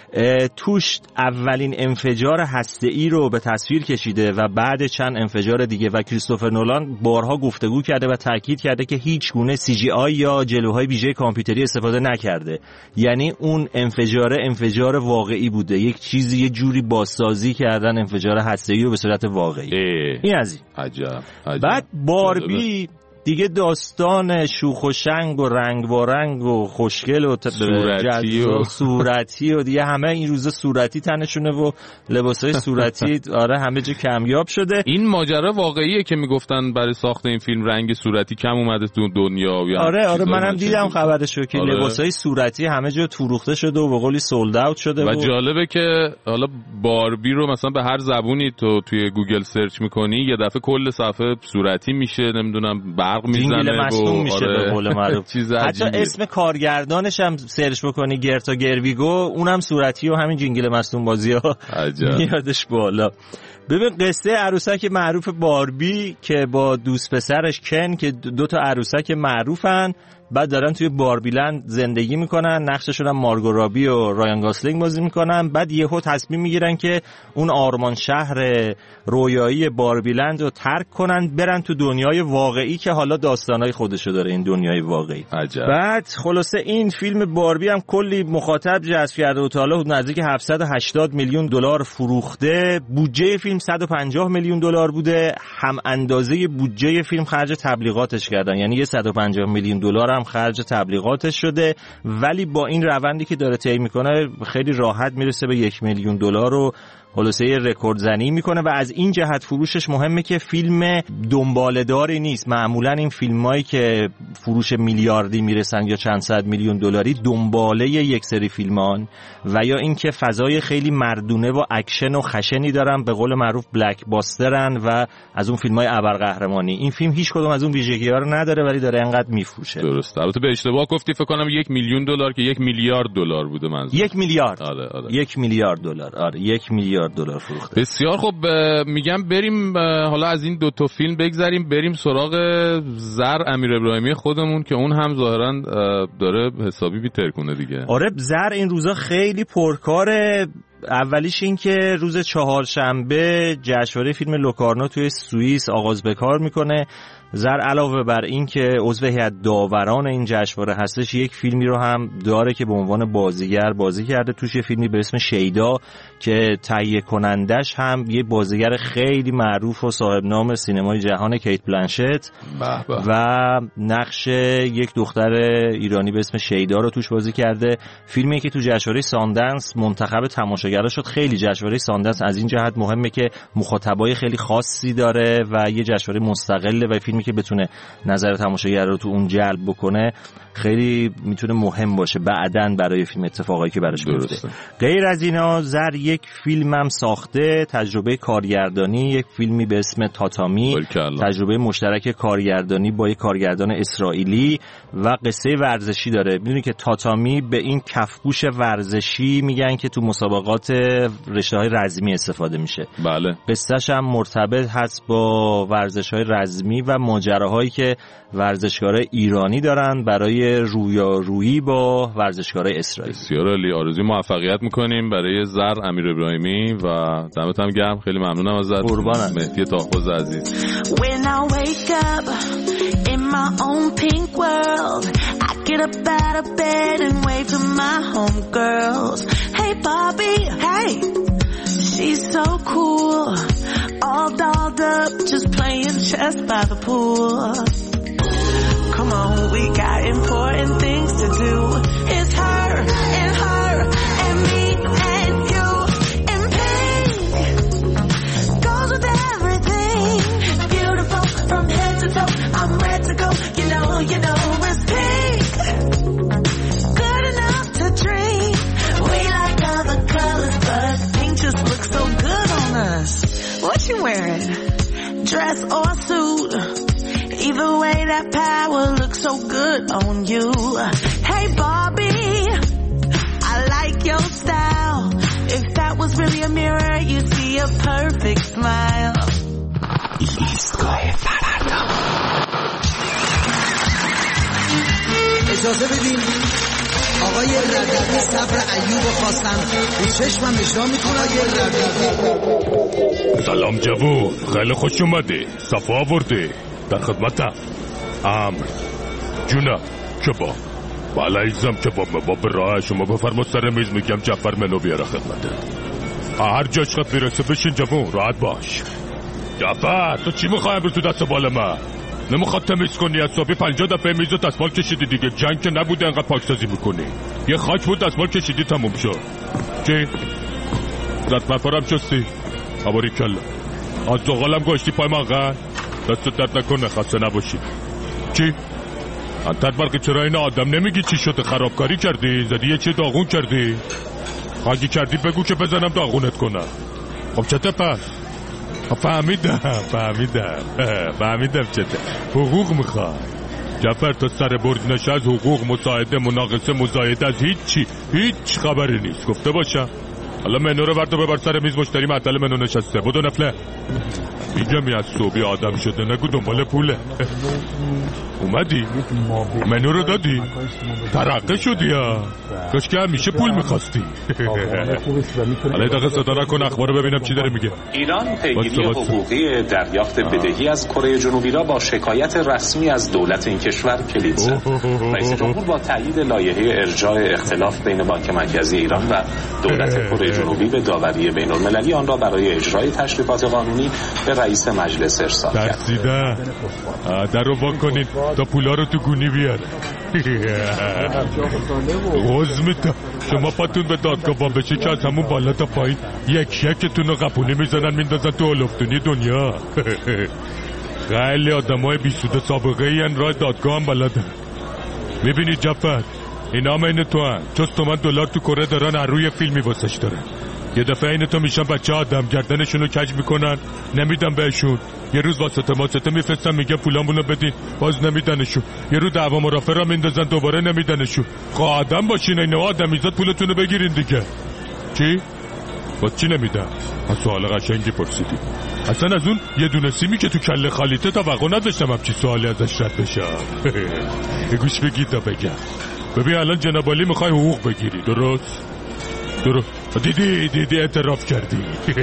توش اولین انفجار هسته‌ای رو به تصویر کشیده و بعد چند انفجار دیگه و کریستوفر نولان بارها گفتگو کرده و تاکید کرده که هیچ گونه سی جی آی یا جلوهای ویژه کامپیوتری استفاده نکرده. یعنی اون انفجار انفجار واقعی بوده، یک چیزی یه جوری بازسازی کردن انفجار هسته‌ای رو به صورت واقعی.
اه.
این از این.
عجب. عجب.
بعد باربی دیگه داستان شوخ و شنگ و رنگ و رنگ و خوشگل و
صورتی و
صورتی و دیگه همه این روزا صورتی تنشونه و لباسای صورتی آره همه جا کمیاب شده.
این ماجرا واقعیه که میگفتن برای ساخت این فیلم رنگ صورتی کم اومده تو دنیا؟
آره آره منم دیدم خبرشو که
آره.
لباسای صورتی همه جا فروخته شده و به قولی سولد اوت شده.
و,
و
جالبه که حالا باربی رو مثلا به هر زبونی تو توی گوگل سرچ میکنی یه دفعه کل صفحه صورتی میشه، نمیدونم برق میزنه
و میشه
آره.
به قول معروف. حتی اسم کارگردانش هم سرچ بکنی گرتا گرویگو اونم صورتی و همین جینگل مصدوم بازی‌ها میادش بالا. ببین قصه عروسک معروف باربی که با دوست پسرش کن که دو تا عروسک معروفن، بعد دارن توی باربیلند زندگی میکنن، نقششون هم مارگو رابی و رایان گاسلینگ بازی میکنن. بعد یهو تصمیم میگیرن که اون آرمان شهر رویایی باربیلند رو ترک کنن، برن تو دنیای واقعی که حالا داستانای خودشو داره این دنیای واقعی.
عجب.
بعد خلاصه این فیلم باربی هم کلی مخاطب جذب کرده و تا حالا نزدیک هفتصد و هشتاد میلیون دلار فروخته. بودجه فیلم صد و پنجاه میلیون دلار بوده، هم اندازه بودجه فیلم خرج تبلیغاتش کردن، یعنی یه صد و پنجاه میلیون دلار هم خرج تبلیغاتش شده. ولی با این روندی که داره طی میکنه خیلی راحت میرسه به یک میلیون دلار و خلاصه یه رکورد زنی میکنه. و از این جهت فروشش مهمه که فیلم دنباله‌داری نیست. معمولا این فیلمایی که فروش میلیاردی میرسن یا چند صد میلیون دلاری دنباله یک سری فیلمان و یا اینکه فضای خیلی مردونه و اکشن و خشنی دارن، به قول معروف بلک باسترن و از اون فیلمای ابرقهرمانی. این فیلم هیچ کدوم از اون ویژگی‌ها رو نداره ولی داره انقدر میفروشه.
درست. البته به اشتباه گفتی، فکر کنم یک میلیون دلار که یک میلیارد دلار بوده منظور.
یک میلیارد.
آره آره.
یک میلیارد دلار. آره یک میلیارد دلار فروخته.
بسیار خوب. میگم بریم حالا از این دو تا فیلم بگذریم، بریم سراغ زر امیر ابراهیمی خودمون که اون هم ظاهرا داره حسابی بی‌ترکونه دیگه.
آره زر این روزا خیلی پرکاره. اولیش این که روز چهارشنبه جشنواره فیلم لوکارنو توی سوئیس آغاز به کار میکنه. زر علاوه بر این که عضو هیئت داوران این جشنواره هستش، یک فیلمی رو هم داره که به عنوان بازیگر بازی کرده. توش یه فیلمی به اسم شیدا که تهیه کنندش هم یه بازیگر خیلی معروف و صاحب نام سینمای جهان کیت بلنشت و نقش یک دختر ایرانی به اسم شیدا رو توش بازی کرده. فیلمی که تو جشنواره ساندنس منتخب تماشاگرها شد. خیلی جشنواره ساندنس از این جهت مهمه که مخاطبای خیلی خاصی داره و یه جشنواره مستقله و فیلمی که بتونه نظر تماشاگر رو تو اون جلب بکنه خیلی میتونه مهم باشه بعداً برای فیلم اتفاقایی که براش میفته. غیر از اینا زر یک فیلم هم ساخته، تجربه کارگردانی، یک فیلمی به اسم تاتامی، تجربه مشترک کارگردانی با یک کارگردان اسرائیلی و قصه ورزشی داره. میدونی که تاتامی به این کفپوش ورزشی میگن که تو مسابقات رشته‌های رزمی استفاده میشه.
بله.
قصه‌ش هم مرتبط هست با ورزش‌های رزمی و ماجراهایی که ورزشکارای ایرانی دارن برای رویارویی با ورزشکارای اسرائیلی.
بسیار عالی. آرزوی موفقیت میکنیم برای زر امیر ابراهیمی و دمت هم گرم. خیلی ممنونم ازت.
قربانم.
مهدی طاهخوز عزیز.
When I wake up in my own pink world, I get up out of bed and wave to my homegirls. Hey Bobby, hey, she's so cool, all dolled up, just playing chess by the pool. Come on, we got important things to do. It's her and her and me and you in pink. Goes with everything. Beautiful from head to toe. I'm ready to go. You know, you know it's pink. Good enough to dream. We like other colors, but pink just looks so good on us. What you wearing? Dress or suit? Either way, that power looks so good on you. Hey, Barbie, I like your style. If that was really a mirror, you'd see a perfect smile.
ایستگاه فردا. اجازه بدین آقای ردوی صبر ایوب خواستم به چشمم اجرا میکنه. آقای ردوی.
سلام جوون، خیلی خوش اومدی. صفا آوردی. در خدمتم. امر جونا کباب. بله ایزم کباب مباب راه شما بفرماد سر میز. میگم جعفر منو بیاره خدمته. هر جاش خط میرسه بشین جوون، راحت باش. جعفر تو چی میخوای امروز تو دست بال من؟
نمیخواد تمیز کنی از صبحی پنجاه دفعه میز و دستمال کشیدی دیگه. جنگ که نبوده انقدر پاکسازی میکنی. یه خاک بود دستمال کشیدی تموم شد. چی؟ زد مفرم شستی؟ آباری کلا از زغالم گوشتی پای منقل. دست درد نکنه خسته نباشی. چی؟ انتر برقی چرا این آدم نمیگی چی شده؟ خرابکاری کردی؟ زدی یه چی داغون کردی؟ اگه کردی بگو که بزنم داغونت کنم. خب چته پس؟ فهمیدم فهمیدم فهمیدم چته. حقوق میخوای جعفر، تا سر برد نشه از حقوق، مساعده، مناقصه، مزایده از هیچی هیچ خبری نیست. گفته باشم حالا منو رو برد و ببر سر میز، مشتری معطل منو نشسته. بدو نفله اینجا می از صوبی آدم شده نگو دنبال پوله. اومدی منو رو دادی ترقه شدی یا کاش که همیشه پول میخواستی. حالا دقیقه صدا نکن اخبار رو ببینم چی داره میگه.
ایران پیگیری حقوقی دریافت بدهی از کره جنوبی را با شکایت رسمی از دولت این کشور کلید زد. رئیس جمهور با تایید لایحه ارجاع اختلاف بین بانک مرکزی ایران و دولت کره جنوبی به داوری بین المللی آن را برای اجرای تشریفات قانونی به رئیس مجلس ارسال کرد.
ترسیده در رو باک کنین تا پولا رو تو گونی بیاره. غزمتا شما پاتون به دادگاه با بشه که از همون بالا تا پایین یک یکتون رو قپونی میزنن میندازن تو اولفتونی دنیا. خیلی آدم های بیسوده سابقه این راه دادگاه هم بلدن. میبینی جعفر اینا هم این تو هم چست تومن دلار تو کره دارن هر روی فیلمی واسش دارن. یه دفعه این تو میشن بچه آدم گردنشونو کج میکنن نمیدن بهشون. یه روز واسطه ماسطه میفرستن میگه پولامونو بدین باز نمیدنشون. یه رو دعوا مرافع را میندازن دوباره نمیدنشون. خواه آدم باشین این آدمیزاد پولتونو بگیرین دیگه. چی؟ باز چی نمیدن؟ از سوال قشنگی پرسیدی. اصلا از اون یه دونه سیمی که تو کله خالیته توقع نداشتم همچی سوالی ازش رد بشم. گوش بگید تا بگم. ببین الان جناب عالی میخوای حقوق بگیری درست؟ درست دیدی دیدی اعتراف کردی.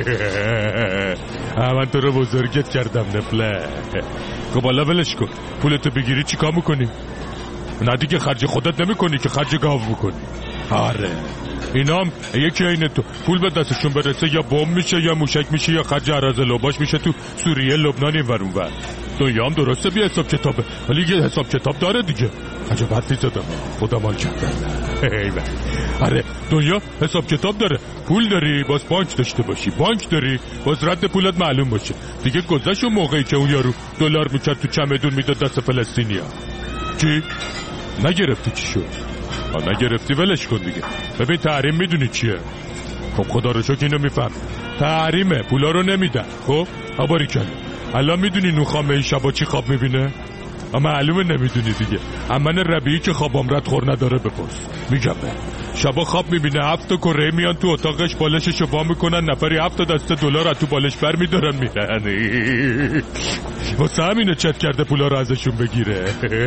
من تو رو بزرگت کردم نفله. خب حالا ولش کن پولتو بگیری چی کار میکنی؟ نه دیگه خرج خودت نمی کنی که خرج گاو میکنی. آره اینا هم یکی این تو پول به دستشون برسه یا بمب میشه یا موشک میشه یا خرج عرض لوباش میشه تو سوریه لبنان این ورون ور. دنیا هم درسته بی حساب کتابه ولی یه حساب کتاب داره دیگه. عجب حرفی زدم خدا مال کردن. آره دنیا حساب کتاب داره. پول داری باز بانک داشته باشی، بانک داری باز رد پولت معلوم باشه. دیگه گذشت اون موقعی که اون یارو دلار میکرد تو چمدون میداد دست فلسطینیا. چی؟ نگرفتی چی شد؟ نگرفتی ولش کن دیگه. ببین تحریم میدونی چیه؟ خب خدا رو شکر اینو میفهم. تحریمه پولا رو نمیدن. خب آباری کن الان میدونی نوخامه این شبا چی خواب میبینه؟ اما معلومه نمیدونی دیگه. امن ربیعی که خوابم رد خور نداره بپرس. میگم به شبا خواب میبینه هفت کره میان تو اتاقش بالششو وا میکنن نفری هفت دسته دلار از تو بالش بر میدارن میرن. واسه همینه چت کرده پولا رو ازشون بگیره.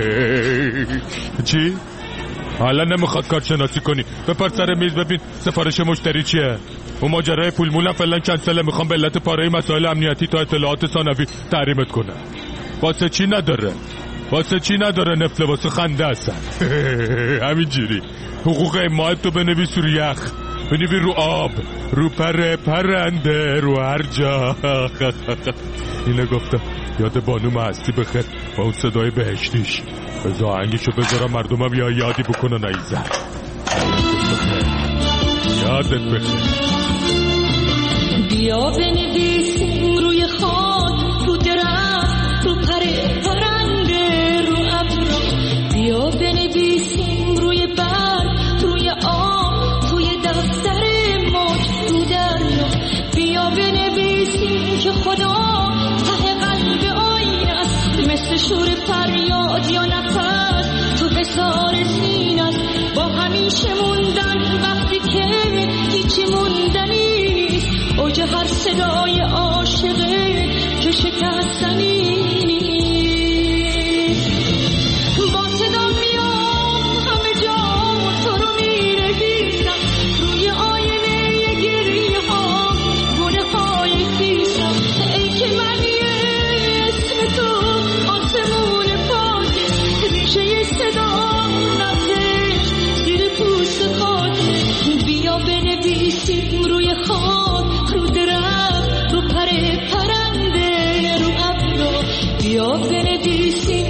چی؟ حالا نمیخواد کارشناسی کنی بپر سر میز ببین سفارش مشتری چیه. اون ماجرای پول مولم فعلا کنسله. میخوام به علت پاره مسائل امنیتی تا اطلاعات ثانوی تحریمت کنم. واسه چی نداره واسه چی نداره نفله واسه خنده هستن. همینجوری حقوق ماهت تو بنویس رو یخ بنویس رو آب رو پر پرنده رو هر جا. اینو گفتم یاد بانوم هستی بخیر با اون صدای بهشتیش. بذار آهنگشو بذارم مردمم یا یادی بکنن ایزن. یادت بخیر.
بیا بنویسیم روی خاک رو درخت رو پر پرنده رو ابرا. بیا بنویسیم روی برگ روی آب توی دفتر موج رو دریا. بیا بنویسیم که خدا ته قلب آینه است مثل شور فریاد یا نفس تو حصار سینه است. با همیشه موندن وقتی که هیچی موندنی نیست. اوج هر صدای عاشقه که شکستنی نیست. با صدا میام همه جا تو رو میرهیزم روی آینه گریه ها گونه های خیزم. ای که منی اسم تو آسمون پاکی ریشه صدا نفش زیر پوست خاکی. بیا بنویسیم روی خاک رو درخت رو پر پرنده رو ابرو. بیا بنویسیم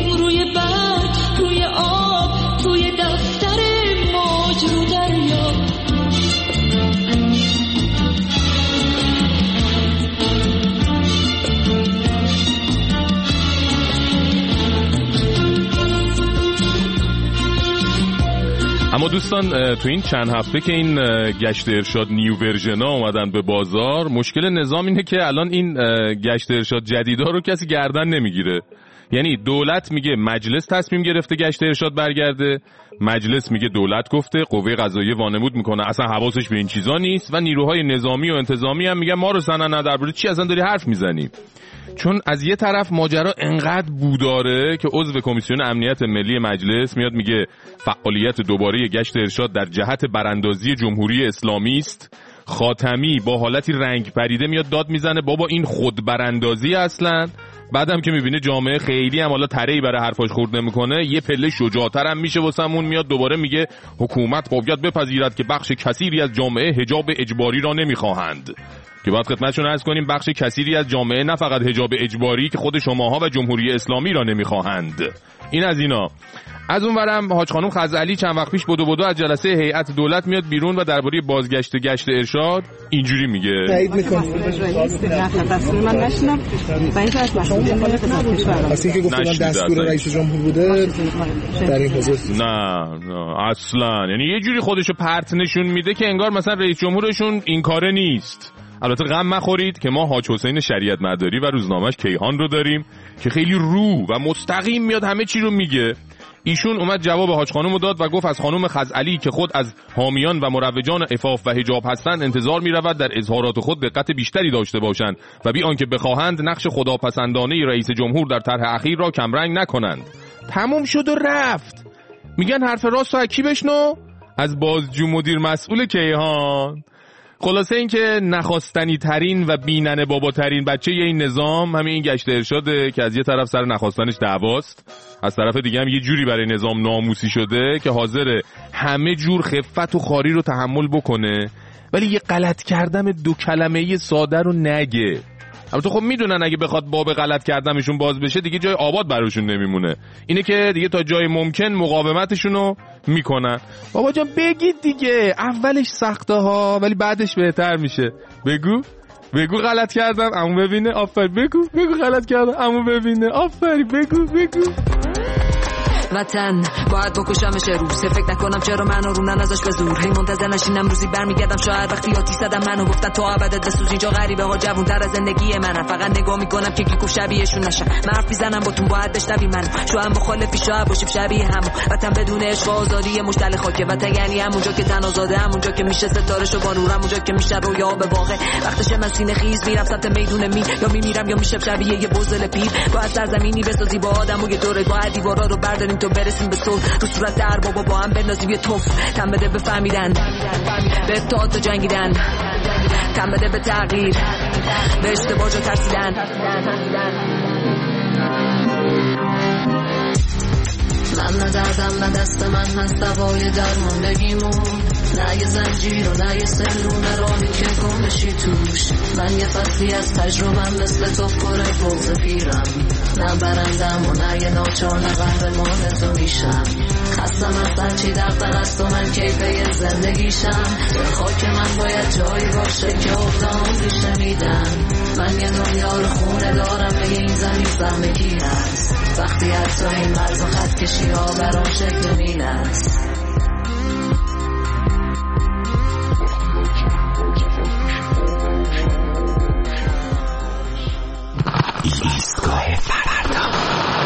اما دوستان تو این چند هفته که این گشت ارشاد نیو ورژنا اومدن به بازار، مشکل نظام اینه که الان این گشت ارشاد جدیدا رو کسی گردن نمیگیره. یعنی دولت میگه مجلس تصمیم گرفته گشت ارشاد برگرده، مجلس میگه دولت گفته، قوه قضاییه وانمود میکنه اصلا حواسش به این چیزا نیست و نیروهای نظامی و انتظامی هم میگن ما رو سنن درباره چی اصلا داری حرف میزنی. چون از یه طرف ماجرا انقدر بوداره که عضو کمیسیون امنیت ملی مجلس میاد میگه فعالیت دوباره گشت ارشاد در جهت براندازی جمهوری اسلامی است. خاتمی با حالتی رنگ پریده میاد داد میزنه بابا این خود براندازی اصلا. بعدم که میبینه جامعه خیلی هم حالا ترهی برای حرفاش خورد نمیکنه، یه پله شجاع‌تر هم میشه واسمون، میاد دوباره میگه حکومت باید بپذیرد که بخش کثیری از جامعه حجاب اجباری را نمیخواهند. که باید خدمتتون عرض کنیم بخش کثیری از جامعه نه فقط حجاب اجباری که خود شماها و جمهوری اسلامی را نمیخواهند. این از اینا. از اون ورم حاج خانم خزعلی چند وقت پیش بدو بدو از جلسه هیئت دولت میاد بیرون و درباره بازگشت گشت ارشاد اینجوری میگه.
تایید میکنم. من نشینم و اینکه از مسئول مال خدمت کشور. اصلا که گفتم دستور رئیس جمهور بوده در این حوزه.
نه نه اصلا، یعنی یه جوری خودشو پرت نشون میده که انگار مثلا رئیس جمهورشون این کاره نیست. البته غم مخورید که ما حاج حسین شریعت مداری و روزنامه‌اش کیهان رو داریم که خیلی رو و مستقیم میاد همه چی رو میگه. ایشون اومد جواب حاج خانم رو داد و گفت از خانم خزعلی که خود از حامیان و مروجان عفاف و حجاب هستند انتظار می‌رود در اظهارات خود دقت بیشتری داشته باشند و بی آنکه بخواهند نقش خداپسندانه رئیس جمهور در طرح اخیر را کمرنگ نکنند. تموم شد و رفت. میگن حرف راست و کی بشنو؟ از بازجو مدیر مسئول کیهان. خلاصه این که نخواستنی ترین و بیننه بابا ترین بچه این نظام همین این گشت ارشاده که از یه طرف سر نخواستنش دعواست، از طرف دیگه هم یه جوری برای نظام ناموسی شده که حاضر همه جور خفت و خاری رو تحمل بکنه ولی یه غلط کردم دو کلمه‌ای ساده رو نگه. البته خب میدونن اگه بخواد باب غلط کردمشون باز بشه دیگه جای آباد براشون نمیمونه، اینه که دیگه تا جای ممکن مقاومتشونو میکنن. بابا جان بگید دیگه، اولش سخته ها ولی بعدش بهتر میشه. بگو بگو غلط کردم عمو ببینه آفر، بگو بگو غلط کردم عمو ببینه آفر، بگو بگو.
وطن باید بکشمش روز، فکر نکنم چرا منو رونن ازش به زور، هی منتظر نشینم روزی برمیگردم شاید وقتی آتی زدم منو گفتن تو ابدت بسوز، اینجا غریبه ها جوون تر از زندگی منم، فقط نگاه میکنم که کی گفت شبیهشون نشم، من حرف میزنم باتون باید بشنوی منو، شاید مخالفی شاید باشیم شبیه هم، وطن بدون عشق و آزادی مشتل خاکه، وطن یعنی همونجا که تن آزاده، همونجا که میشه ستارهشو با نور، همونجا که میشه رویا به واقع، وقتشه من سینه خیز میرم سمت میدون می، یا میمیرم یا میشم شبیه یه بزل پیر، باید سرزمینی بسازی با آدمو یه دوره، باید دیوارا رو برداریم تو برسیم به صلح، رو صورت در بابا با هم بندازیم یه توف، تن بده به فهمیدن، به اتحاد و جنگیدن، تن بده به تغییر، به اشتباه جا ترسیدن. من نه دردم نه دست من هست دوای درماندگیمون، نه یه زنجیر و نه یه سلونه راهی که گم بشی توش، من یه فصلی از تجربم مثل تو پره بغض پیرم، نه برندم و نه یه ناچار نه قهرمان تو میشم، خستم از هرچی دفتر است و من کیفه زندگیشم، به خاک من باید جایی باشه که افتام ریشه میدن، من یه دنیا رو خونه دارم به این زمین فهم کی هست، وقتی حتی این مرز و خط کشی ها برام شکل میلست.
ایستگاه فردا.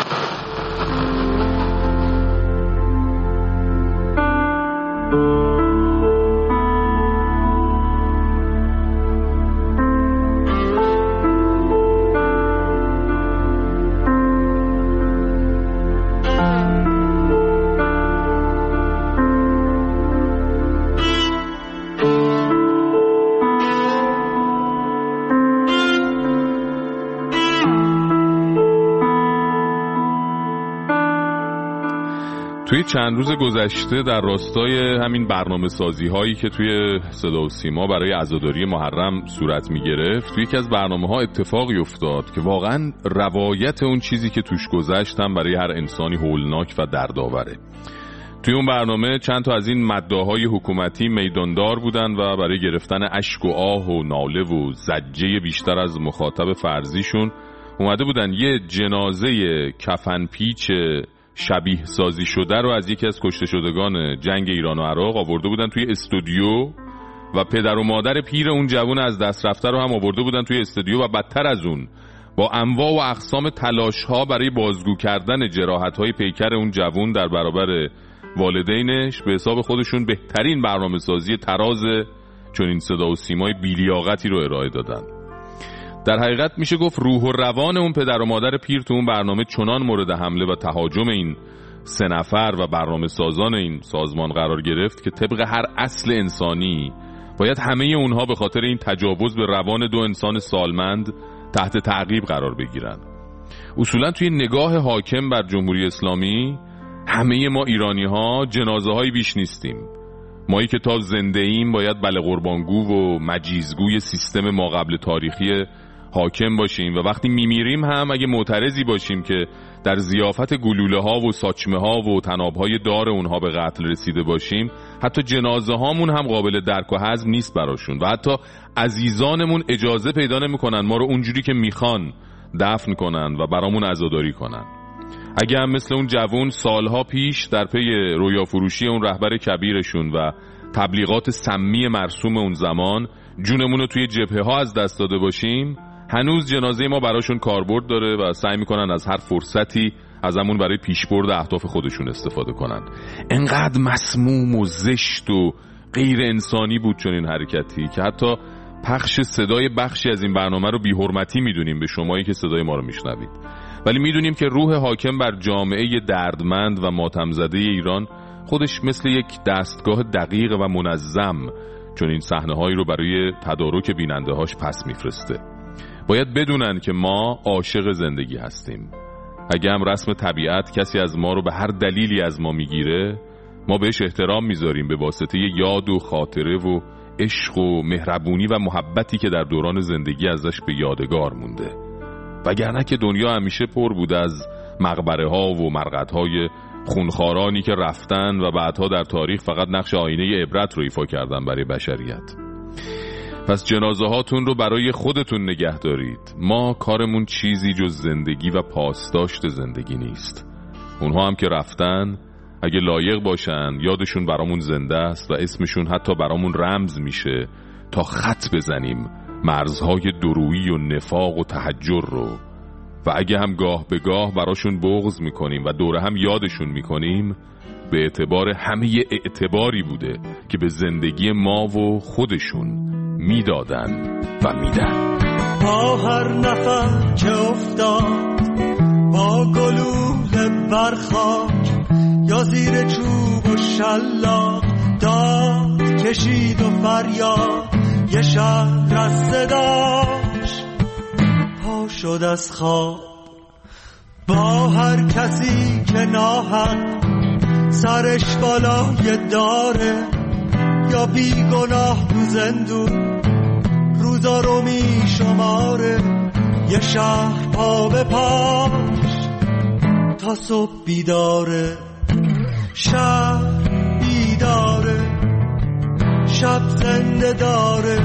توی چند روز گذشته در راستای همین برنامه سازی هایی که توی صدا و سیما برای عزاداری محرم صورت می گرفت، توی یکی از برنامه ها اتفاقی افتاد که واقعا روایت اون چیزی که توش گذشت هم برای هر انسانی هولناک و دردآوره. توی اون برنامه چند تا از این مداحای حکومتی میداندار بودن و برای گرفتن اشک و آه و ناله و زجه بیشتر از مخاطب فرضیشون اومده بودن یه جنازه کفن پیچ شبیه سازی شده رو از یکی از کشته شدگان جنگ ایران و عراق آورده بودن توی استودیو و پدر و مادر پیر اون جوان از دست رفته رو هم آورده بودن توی استودیو و بدتر از اون با انواع و اقسام تلاش‌ها برای بازگو کردن جراحت‌های پیکر اون جوان در برابر والدینش به حساب خودشون بهترین برنامه‌سازی تراز چون این صدا و سیمای بی‌لیاقتی رو ارائه دادن. در حقیقت میشه گفت روح و روان اون پدر و مادر پیر تو اون برنامه چنان مورد حمله و تهاجم این سه نفر و برنامه سازان این سازمان قرار گرفت که طبق هر اصل انسانی باید همه اونها به خاطر این تجاوز به روان دو انسان سالمند تحت تعقیب قرار بگیرن. اصولا توی نگاه حاکم بر جمهوری اسلامی همه ما ایرانی ها جنازه های بیش نیستیم. مایی که تا زنده ایم باید بله قربانگو و مجیزگوی سیستم ما قبل تاریخی حاکم باشیم و وقتی میمیریم هم اگه معترضی باشیم که در ضیافت گلوله ها و ساچمه ها و تناب های دار اونها به قتل رسیده باشیم، حتی جنازه هامون هم قابل درک و هضم نیست براشون و حتی عزیزانمون اجازه پیدا نمیکنن ما رو اونجوری که میخوان دفن کنن و برامون عزاداری کنن. اگه هم مثل اون جوون سالها پیش در پی رویا فروشی اون رهبر کبیرشون و تبلیغات سمی مرسوم اون زمان جونمون رو توی جبهه ها از دست داده باشیم، هنوز جنازه ما براشون کاربرد داره و سعی میکنن از هر فرصتی از همون برای پیشبرد اهداف خودشون استفاده کنن. انقدر مسموم و زشت و غیر انسانی بود چون این حرکتی که حتی پخش صدای بخشی از این برنامه رو بی‌حرمتی میدونیم به شمایی که صدای ما رو میشنوید، ولی میدونیم که روح حاکم بر جامعه دردمند و ماتم زده ایران خودش مثل یک دستگاه دقیق و منظم چون این صحنه‌هایی رو برای تدارک بیننده‌هاش پس میفرسته. باید بدونن که ما عاشق زندگی هستیم. اگه هم رسم طبیعت کسی از ما رو به هر دلیلی از ما میگیره، ما بهش احترام میذاریم به واسطه یاد و خاطره و عشق و مهربونی و محبتی که در دوران زندگی ازش به یادگار مونده. وگرنه که دنیا همیشه پر بوده از مقبره ها و مرقد های خونخوارانی که رفتن و بعدها در تاریخ فقط نقش آینه عبرت رو ایفا کردن برای بشریت. پس جنازه هاتون رو برای خودتون نگه دارید. ما کارمون چیزی جز زندگی و پاسداشت زندگی نیست. اونها هم که رفتن اگه لایق باشن یادشون برامون زنده است و اسمشون حتی برامون رمز میشه تا خط بزنیم مرزهای درویی و نفاق و تحجر رو، و اگه هم گاه به گاه براشون بغض میکنیم و دوره هم یادشون میکنیم به اعتبار همه اعتباری بوده که به زندگی ما و خودشون میدادن و میدن.
با هر نفر که افتاد با گلوله برخاک یا زیر چوب و شلاق داد کشید و فریاد یه شهر از صداش پا شد از خواب. با هر کسی که ناحق سرش بالای داره یا بیگناه تو زندون روزا رو می شماره، یه شهر پا به پاش تا صبح بیداره. شهر بیداره، شب زنده داره،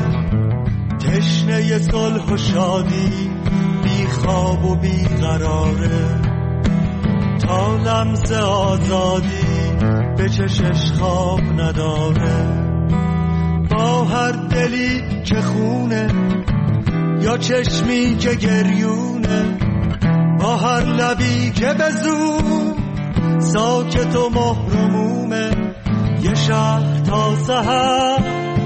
تشنه صلح و شادی، بی خواب و بی قراره. تا لمس آزادی به چشش خواب نداره. با هر دلی که خونه یا چشمی که گریونه، با هر لبی که به زور ساکت و محرمومه، یه شهر تا سحر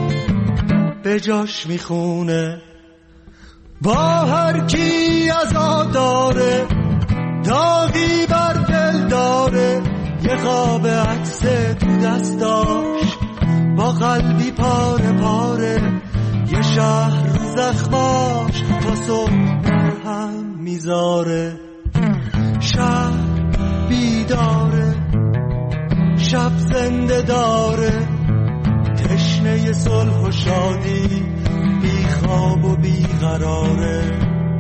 به جاش میخونه. با هر کی عزاداره داغی بر دل داره، یه خواب عکس تو دستاش با قلبی پاره پاره، یه شهر زخماش تا صبح هم میذاره. شهر بیداره، شب زنده داره، تشنه صلح و شادی، بی خواب و بی قراره.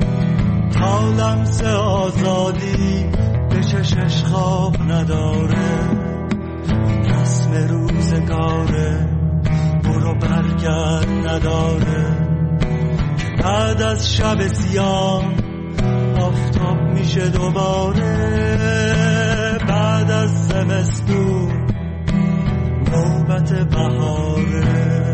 تا لمس آزادی به چشش خواب نداره. رسم روزگاره برو برگرد نداره، که بعد از شب سیاه آفتاب میشه دوباره. بعد زمستون نوبت بهاره